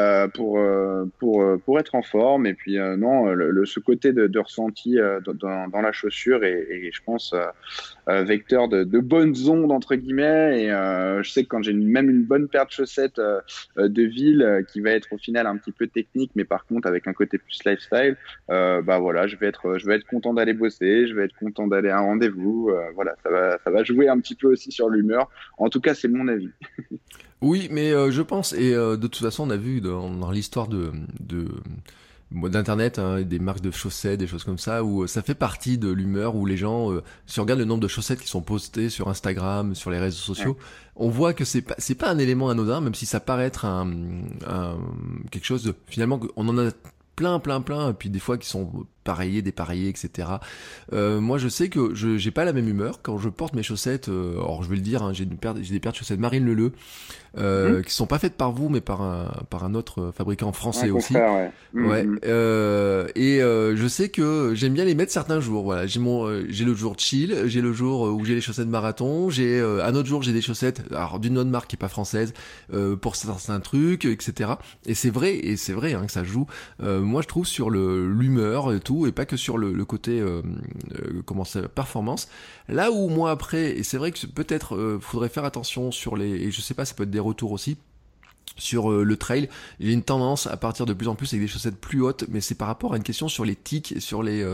D: pour être en forme. Et puis non, ce côté de ressenti dans la chaussure et je pense vecteur de bonnes ondes entre guillemets. Et je sais que quand j'ai même une bonne paire de chaussettes de ville qui va être au final un petit peu technique, mais par contre avec un côté plus lifestyle, voilà, je vais être content d'aller bosser, je vais être content d'aller à un rendez-vous. Voilà, ça va jouer un petit peu aussi sur l'humeur. En tout cas, c'est mon avis.
C: Oui, mais je pense, et de toute façon, on a vu dans l'histoire d'internet, hein, des marques de chaussettes, des choses comme ça, où ça fait partie de l'humeur, où les gens, si on regarde le nombre de chaussettes qui sont postées sur Instagram, sur les réseaux sociaux, on voit que c'est pas un élément anodin, même si ça paraît être quelque chose de, finalement, on en a plein, et puis des fois qui sont pareillés, dépareillés, etc. Moi, je sais que j'ai pas la même humeur quand je porte mes chaussettes. Alors, je vais le dire, hein, j'ai des paires de chaussettes Marine Leleu qui sont pas faites par vous, mais par un autre fabricant français aussi.
D: Confrère, ouais.
C: Je sais que j'aime bien les mettre certains jours. Voilà, j'ai le jour chill, j'ai le jour où j'ai les chaussettes marathon, j'ai un autre jour j'ai des chaussettes alors d'une autre marque qui est pas française pour certains trucs, etc. Et c'est vrai, hein, que ça joue. Moi, je trouve sur l'humeur et tout, et pas que sur le côté performance. Là où moi après, et c'est vrai que peut-être faudrait faire attention sur et je sais pas, ça peut être des retours aussi sur le trail, j'ai une tendance à partir de plus en plus avec des chaussettes plus hautes, mais c'est par rapport à une question sur les tics, sur les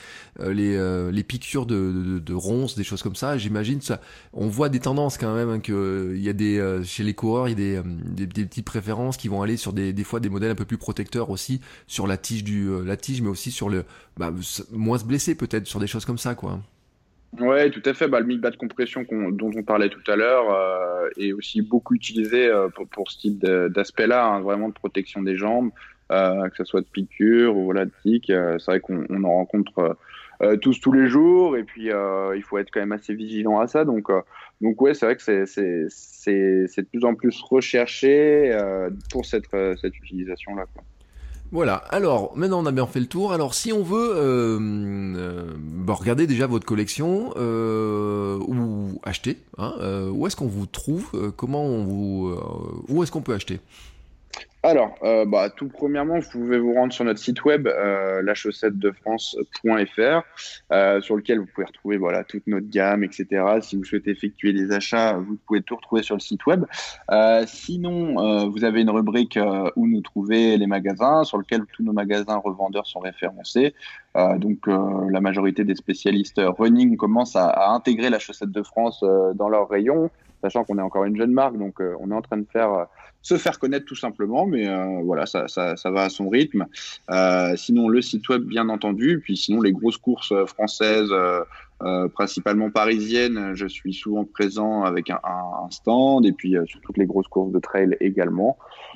C: piqûres de ronces, des choses comme ça. J'imagine ça. On voit des tendances quand même, hein, que il y a chez les coureurs, il y a des petites préférences qui vont aller sur des fois des modèles un peu plus protecteurs aussi sur la tige mais aussi sur moins se blesser peut-être sur des choses comme ça, quoi.
D: Ouais, tout à fait. Le mid-bas de compression dont on parlait tout à l'heure est aussi beaucoup utilisé pour ce type d'aspect-là, hein, vraiment de protection des jambes, que ce soit de piqûres ou voilà, de tiques. C'est vrai qu'on en rencontre tous les jours, et puis il faut être quand même assez vigilant à ça. Donc ouais, c'est vrai que c'est de plus en plus recherché pour cette utilisation-là, quoi.
C: Voilà, alors maintenant on a bien fait le tour. Alors si on veut regarder déjà votre collection ou acheter, où est-ce qu'on vous trouve, où est-ce qu'on peut acheter?
D: Alors, tout premièrement, vous pouvez vous rendre sur notre site web, lachaussette-de-france.fr, sur lequel vous pouvez retrouver voilà toute notre gamme, etc. Si vous souhaitez effectuer des achats, vous pouvez tout retrouver sur le site web. Sinon, vous avez une rubrique où nous trouver les magasins, sur lequel tous nos magasins revendeurs sont référencés. La majorité des spécialistes running commencent à intégrer la Chaussette de France dans leur rayon, sachant qu'on est encore une jeune marque, donc on est en train de se faire connaître tout simplement, mais voilà, ça va à son rythme. Sinon, le site web, bien entendu, puis sinon, les grosses courses françaises, principalement parisiennes, je suis souvent présent avec un stand, et puis sur toutes les grosses courses de trail également.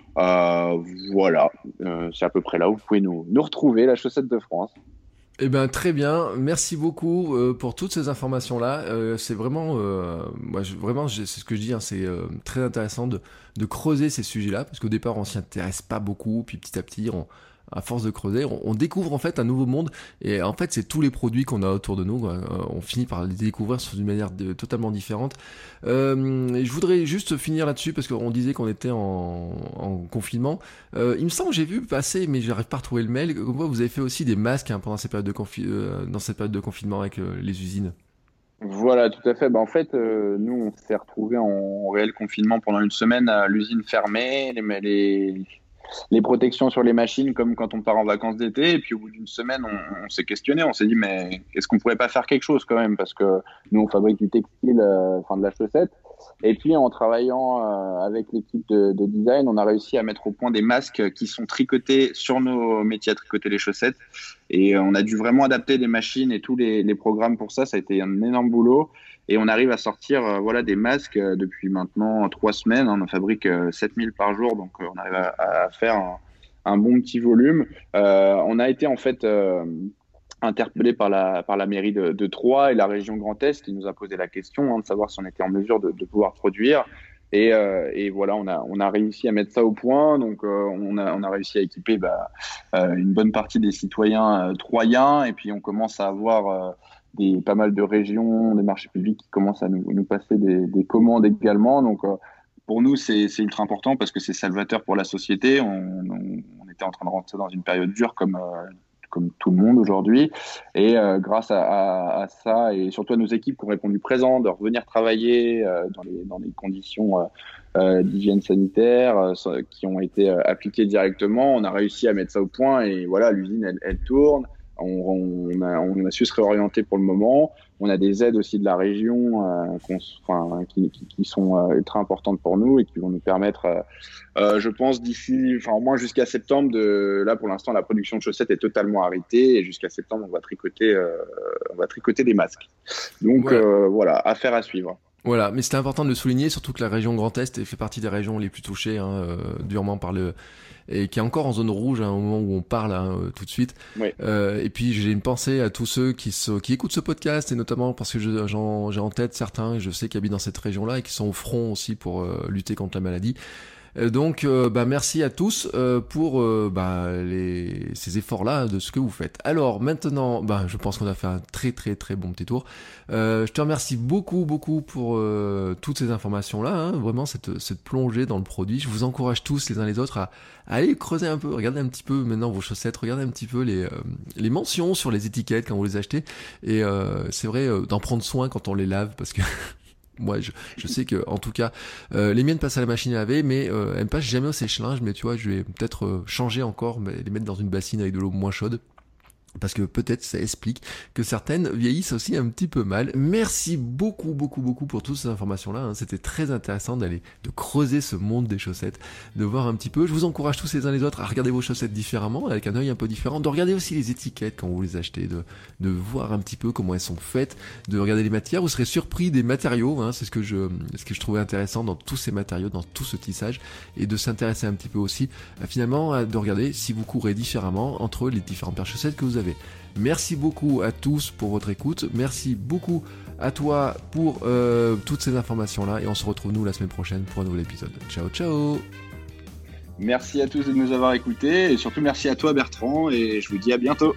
D: Voilà, c'est à peu près là où vous pouvez nous retrouver, la Chaussette de France.
C: Eh ben très bien, merci beaucoup pour toutes ces informations-là. C'est vraiment, c'est ce que je dis, c'est très intéressant de creuser ces sujets-là, parce qu'au départ on s'y intéresse pas beaucoup, puis petit à petit, à force de creuser, on découvre en fait un nouveau monde, et en fait c'est tous les produits qu'on a autour de nous, on finit par les découvrir d'une manière totalement différente. Et je voudrais juste finir là-dessus, parce qu'on disait qu'on était en confinement. Il me semble que j'ai vu passer, mais j'arrive pas à retrouver le mail, comme quoi vous avez fait aussi des masques pendant cette période dans cette période de confinement avec les usines.
D: Voilà, tout à fait. En fait, nous, on s'est retrouvés en réel confinement pendant une semaine à l'usine fermée, les protections sur les machines comme quand on part en vacances d'été. Et puis au bout d'une semaine, on s'est questionné, on s'est dit mais est-ce qu'on pourrait pas faire quelque chose quand même, parce que nous on fabrique du textile, de la chaussette. Et puis en travaillant avec l'équipe de design, on a réussi à mettre au point des masques qui sont tricotés sur nos métiers à tricoter les chaussettes. Et on a dû vraiment adapter les machines et tous les programmes pour ça. Ça a été un énorme boulot. Et on arrive à sortir des masques depuis maintenant 3 semaines. On en fabrique 7000 par jour, donc on arrive à faire un bon petit volume. On a été en fait interpellé par la mairie de Troyes et la région Grand Est, qui nous a posé la question de savoir si on était en mesure de pouvoir produire. Et voilà, on a réussi à mettre ça au point. Donc on a réussi à équiper une bonne partie des citoyens troyens. Et puis on commence à avoir pas mal de régions, des marchés publics qui commencent à nous passer des commandes également. Donc pour nous, c'est ultra important, parce que c'est salvateur pour la société. On était en train de rentrer dans une période dure comme tout le monde aujourd'hui. Et grâce à ça, et surtout à nos équipes qui ont répondu présent, de revenir travailler dans les conditions d'hygiène sanitaire qui ont été appliquées directement, on a réussi à mettre ça au point. Et voilà, l'usine, elle tourne. On a su se réorienter pour le moment. On a des aides aussi de la région qui sont ultra importantes pour nous et qui vont nous permettre, je pense, au moins jusqu'à septembre, là pour l'instant la production de chaussettes est totalement arrêtée, et jusqu'à septembre on va tricoter des masques. Donc voilà, affaire à suivre.
C: Voilà, mais c'était important de le souligner, surtout que la région Grand Est fait partie des régions les plus touchées durement par et qui est encore en zone rouge au moment où on parle tout de suite.
D: Oui.
C: Et puis j'ai une pensée à tous ceux qui écoutent ce podcast, et notamment parce que j'ai en tête certains, je sais, qui habitent dans cette région-là et qui sont au front aussi pour lutter contre la maladie. Donc merci à tous pour ces efforts-là de ce que vous faites. Alors maintenant, je pense qu'on a fait un très très très bon petit tour. Je te remercie beaucoup pour toutes ces informations-là, vraiment cette plongée dans le produit. Je vous encourage tous les uns les autres à aller creuser un peu, regardez un petit peu maintenant vos chaussettes, regardez un petit peu les mentions sur les étiquettes quand vous les achetez. Et c'est vrai d'en prendre soin quand on les lave, parce que moi je sais que en tout cas les miennes passent à la machine à laver, mais elles ne passent jamais au sèche-linge. Mais tu vois, je vais peut-être changer encore, les mettre dans une bassine avec de l'eau moins chaude, parce que peut-être ça explique que certaines vieillissent aussi un petit peu mal. Merci beaucoup pour toutes ces informations-là. C'était très intéressant de creuser ce monde des chaussettes, de voir un petit peu. Je vous encourage tous les uns les autres à regarder vos chaussettes différemment, avec un œil un peu différent, de regarder aussi les étiquettes quand vous les achetez, de voir un petit peu comment elles sont faites, de regarder les matières. Vous serez surpris des matériaux, c'est ce que je trouvais intéressant dans tous ces matériaux, dans tout ce tissage, et de s'intéresser un petit peu aussi finalement de regarder si vous courez différemment entre les différentes paires de chaussettes que vous avez. Merci beaucoup à tous pour votre écoute. Merci beaucoup à toi pour toutes ces informations-là. Et on se retrouve nous la semaine prochaine pour un nouvel épisode. Ciao, ciao!
D: Merci à tous de nous avoir écoutés et surtout merci à toi Bertrand et je vous dis à bientôt.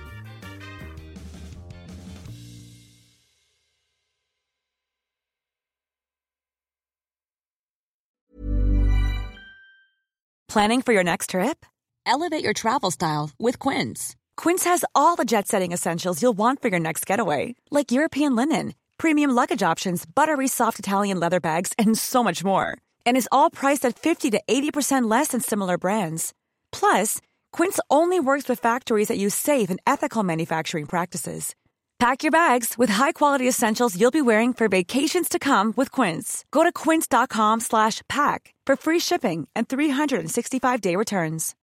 E: Planning for your next trip? Elevate your travel style with Quince. Quince has all the jet-setting essentials you'll want for your next getaway, like European linen, premium luggage options, buttery soft Italian leather bags, and so much more. And is all priced at 50 to 80% less than similar brands. Plus, Quince only works with factories that use safe and ethical manufacturing practices. Pack your bags with high-quality essentials you'll be wearing for vacations to come with Quince. Go to quince.com/pack for free shipping and 365-day returns.